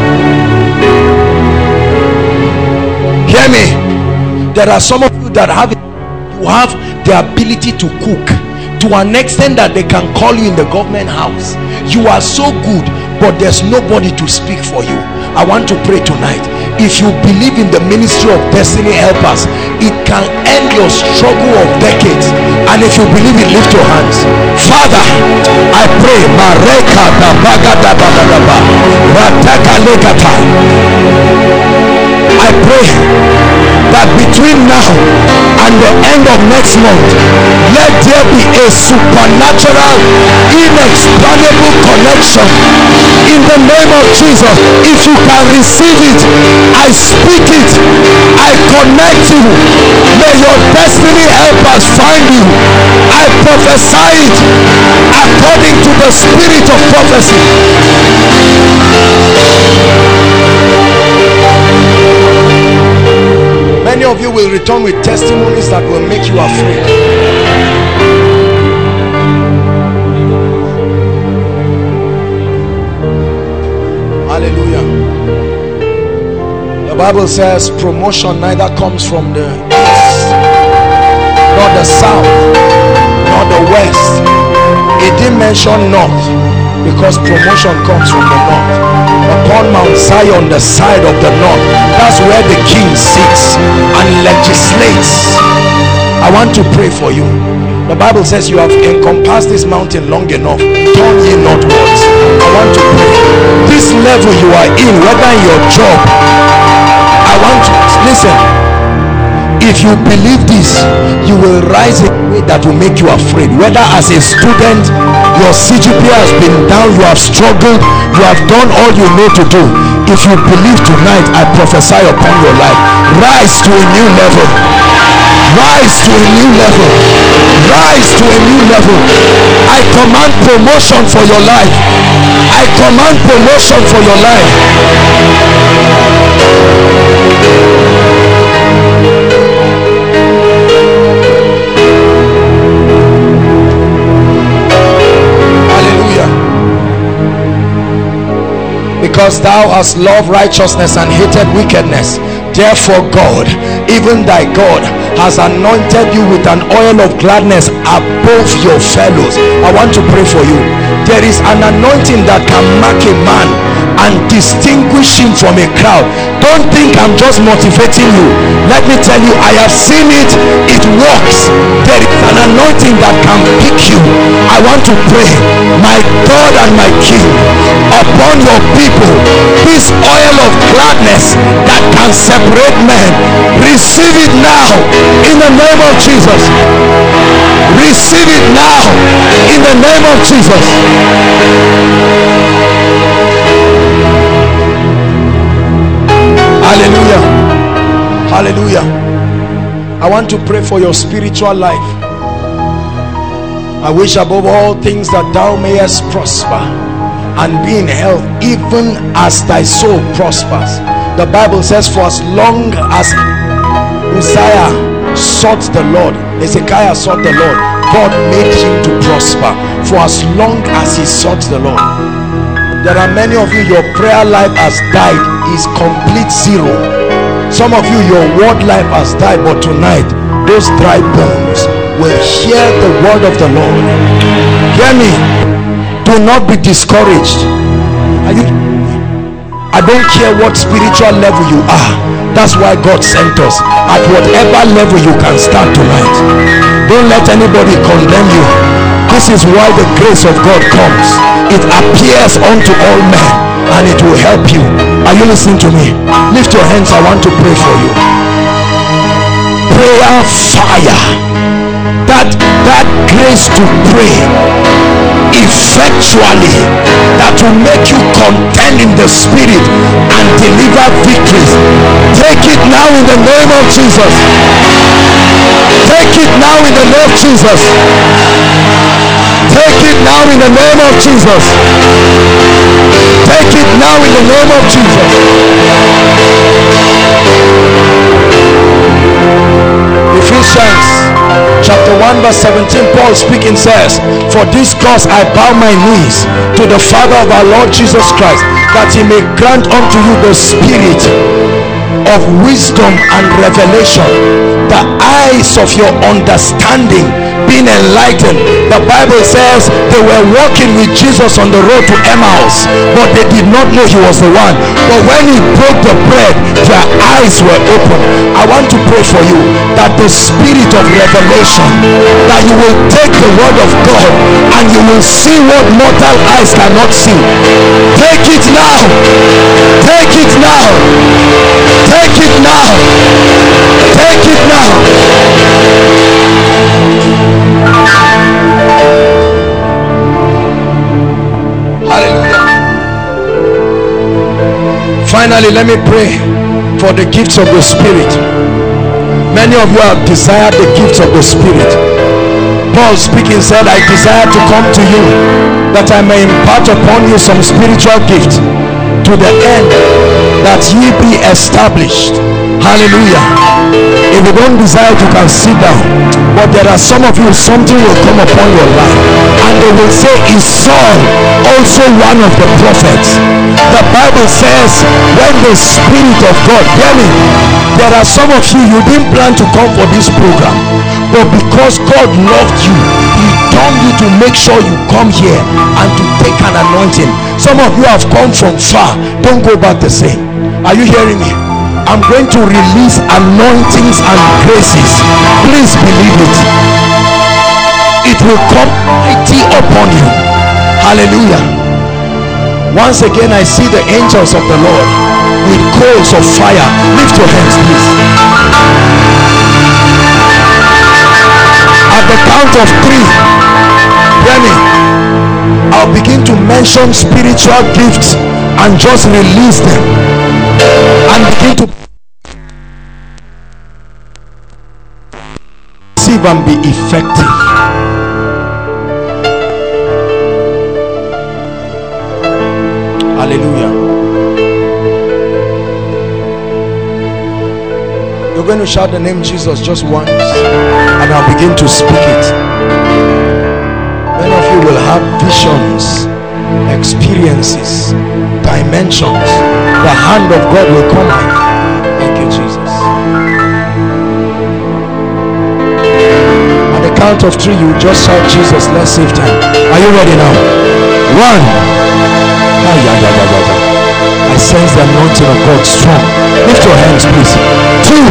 Speaker 2: Hear me? There are some of you that have you have the ability to cook to an extent that they can call you in the government house. You are so good, but there's nobody to speak for you. I want to pray tonight. If you believe in the ministry of destiny helpers, it can end your struggle of decades. And if you believe it, lift your hands. Father, I pray, I pray that between now and the end of next month, let there be a supernatural, inexplainable connection in the name of Jesus. If you can receive it, I speak it, I connect you. May your destiny helpers find you. I prophesy it according to the spirit of prophecy. Many of you will return with testimonies that will make you afraid. Hallelujah. The Bible says promotion neither comes from the east, nor the south, nor the west. It didn't mention north, because promotion comes from the north. Upon Mount Zion, the side of the north, that's where the king sits and legislates. I want to pray for you. The Bible says you have encompassed this mountain long enough, turn ye northwards. I want to pray. This level you are in, whether in your job, I want to listen. If you believe this, you will rise in a way that will make you afraid. Whether as a student, your C G P A has been down, you have struggled, you have done all you know to do. If you believe tonight, I prophesy upon your life, rise to a new level. Rise to a new level. Rise to a new level. I command promotion for your life. I command promotion for your life. Because thou hast loved righteousness and hated wickedness, therefore God, even thy God, has anointed you with an oil of gladness above your fellows. I want to pray for you. There is an anointing that can mark a man and distinguish him from a crowd. Don't think I'm just motivating you. Let me tell you, I have seen it. It works. There is an anointing that can pick you. I want to pray, my God and my King, upon your people, this oil of gladness that can separate men, receive it now in the name of Jesus. Receive it now in the name of Jesus. Hallelujah. Hallelujah. I want to pray for your spiritual life. I wish above all things that thou mayest prosper and be in health, even as thy soul prospers. The Bible says, for as long as Uzziah sought the Lord, Hezekiah sought the Lord, God made him to prosper. For as long as he sought the Lord. There are many of you, your prayer life has died, is complete zero. Some of you, your word life has died, but tonight those dry bones will hear the word of the Lord. Hear me. Do not be discouraged. Are you? I don't care what spiritual level you are. That's why God sent us. At whatever level you can start tonight. Don't let anybody condemn you. This is why the grace of God comes. It appears unto all men and it will help you. Are you listening to me? Lift your hands. I want to pray for you. Prayer fire. That that grace to pray effectually, that will make you contend in the spirit and deliver victories. Take it now in the name of Jesus. Take it now in the name of Jesus. Take it now in the name of Jesus. Take it now in the name of Jesus. Ephesians chapter one verse seventeen, Paul speaking says, for this cause I bow my knees to the Father of our Lord Jesus Christ, that he may grant unto you the spirit of wisdom and revelation, the eyes of your understanding being enlightened. The Bible says they were walking with Jesus on the road to Emmaus, but they did not know he was the one. But when he broke the bread, their eyes were open. I want to pray for you that the spirit of revelation, that you will take the word of God and you will see what mortal eyes cannot see. Take it now. Take it now. Take it now. Take it now. Hallelujah. Finally, let me pray for the gifts of the Spirit. Many of you have desired the gifts of the Spirit. Paul speaking said, I desire to come to you that I may impart upon you some spiritual gift, to the end that ye be established. Hallelujah. If you don't desire it, you can sit down. But there are some of you, something will come upon your life and they will say, is Saul also one of the prophets? The Bible says, when the Spirit of God, hear me, there are some of you, you didn't plan to come for this program, but because God loved you, he turned you to make sure you come here and to take an anointing. Some of you have come from far. Don't go back the same. Are you hearing me? I'm going to release anointings and graces. Please believe it. It will come mighty upon you. Hallelujah. Once again, I see the angels of the Lord with coals of fire. Lift your hands, please. At the count of three, hear me, I'll begin to mention spiritual gifts and just release them and begin to receive and be effective. Hallelujah. You're going to shout the name Jesus just once and I'll begin to speak it. Many of you will have visions, experiences, dimensions. The hand of God will come on you. Thank you, Jesus. count of three, you just shout Jesus. Let's save time. Are you ready now? One. Ah, yeah, yeah, yeah, yeah, yeah. I sense the anointing of God strong. Lift your hands, please. Two.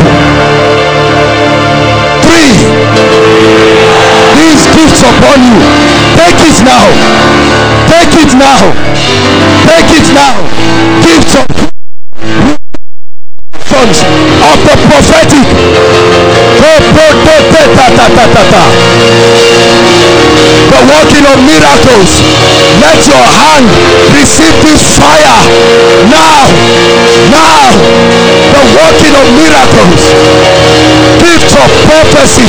Speaker 2: Three. These gifts upon you. Take it now. Take it now. Take it now. Gifts of of the prophetic. The working of miracles. Let your hand receive this fire now. Now. The working of miracles. Gift of prophecy.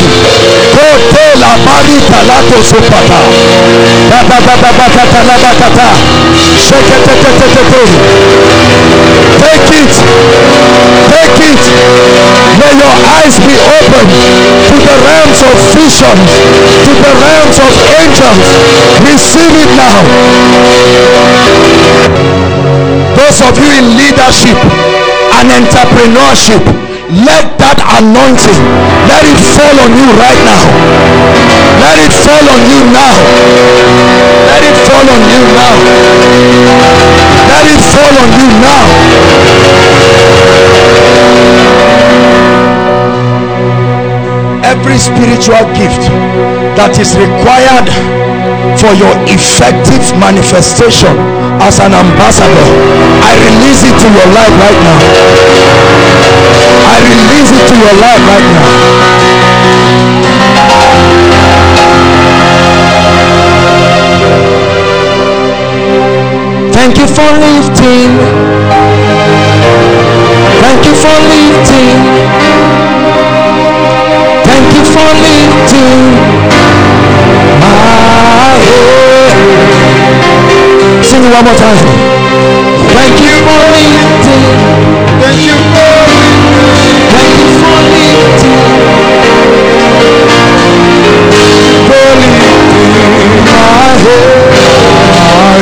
Speaker 2: Take it. Take it. May your eyes be open to the realms of visions, to the realms of angels. Receive it now. Those of you in leadership and entrepreneurship, let that anointing, let it fall on you right now. Let it fall on you now. Let it fall on you now. Let it fall on you now. Every spiritual gift that is required for your effective manifestation as an ambassador, I release it to your life right now. I release it to your life right now. Thank you for lifting. Thank you for lifting. Thank you for lifting my head. Sing it one more time. Thank you for lifting. Thank you for lifting. Thank you for lifting. For lifting my head. My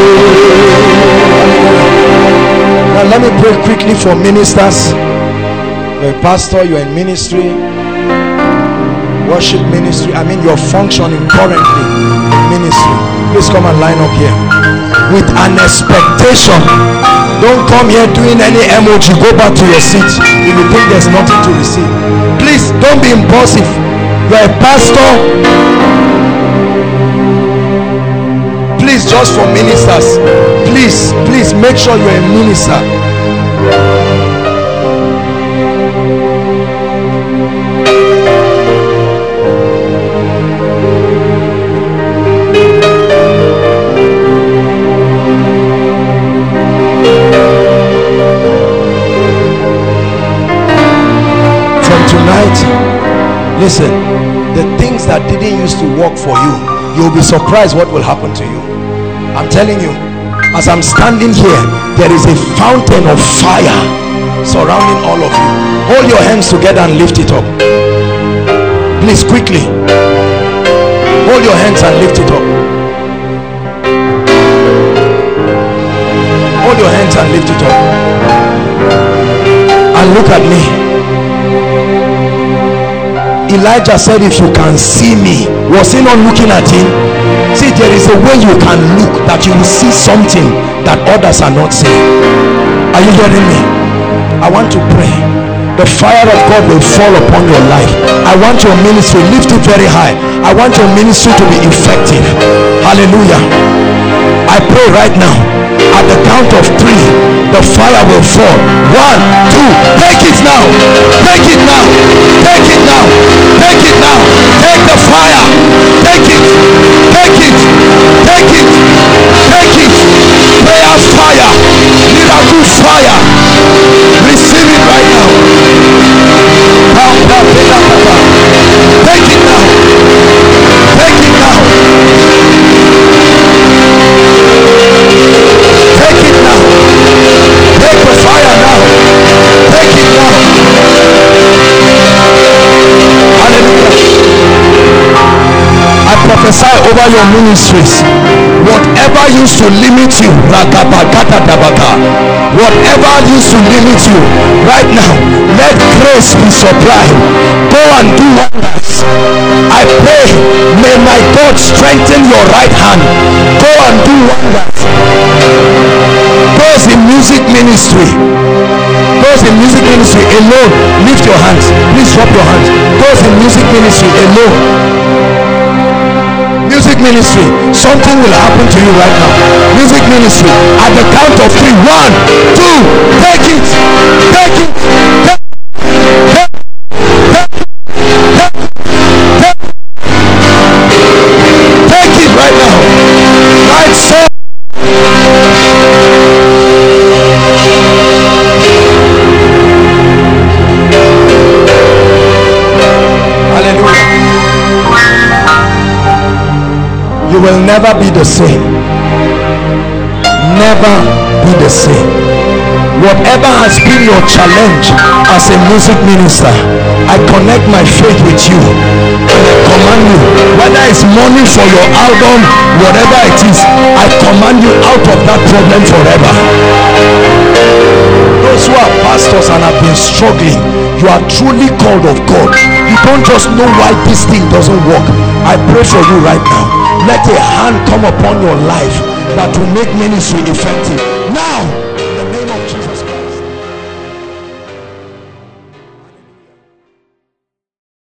Speaker 2: head. Now let me pray quickly for ministers. You're a pastor, you're in ministry, worship ministry, I mean you're functioning currently in ministry. Please come and line up here with an expectation. Don't come here doing any emoji. Go back to your seat if you think there's nothing to receive. Please don't be impulsive. You're a pastor. Please, just for ministers, please please make sure you're a minister. Listen, the things that didn't used to work for you, you'll be surprised what will happen to you. I'm telling you, as I'm standing here, there is a fountain of fire surrounding all of you. Hold your hands together and lift it up. Please, quickly. Hold your hands and lift it up. Hold your hands and lift it up. And look at me. Elijah said, if you can see me. Was he not looking at him? See, there is a way you can look that you will see something that others are not seeing. Are you hearing me? I want to pray. The fire of God will fall upon your life. I want your ministry, lift it very high. I want your ministry to be effective. Hallelujah. I pray right now, at the count of three, the fire will fall. One, two, take it now. Take it now. Take it now. Take it now. Take the fire. Take it. Take it. Take it. Take it. Prayer fire. Miracle fire. Receive it right now. Take it now. Take it now. Take it now. Take the fire now. Take it now. Hallelujah. I prophesy over your ministries. Whatever whatever used to limit you, whatever used to limit you, right now, let grace be supplied. Go and do wonders. I pray, may my God strengthen your right hand. Go and do wonders. Those in music ministry, those in music ministry alone, lift your hands. Please drop your hands. Those in music ministry alone, music ministry, something will happen to you right now. Music ministry, at the count of three, one, two, take it, take it, take it, take it, take it, take it right now. Right, so hallelujah. You will never be the same. Never be the same. Whatever has been your challenge as a music minister, I connect my faith with you and I command you, whether it's money for your album, whatever it is, I command you out of that problem forever. Those who are pastors and have been struggling, you are truly called of God. You don't just know why this thing doesn't work. I pray for you right now. Let a hand come upon your life that will make ministry effective. Now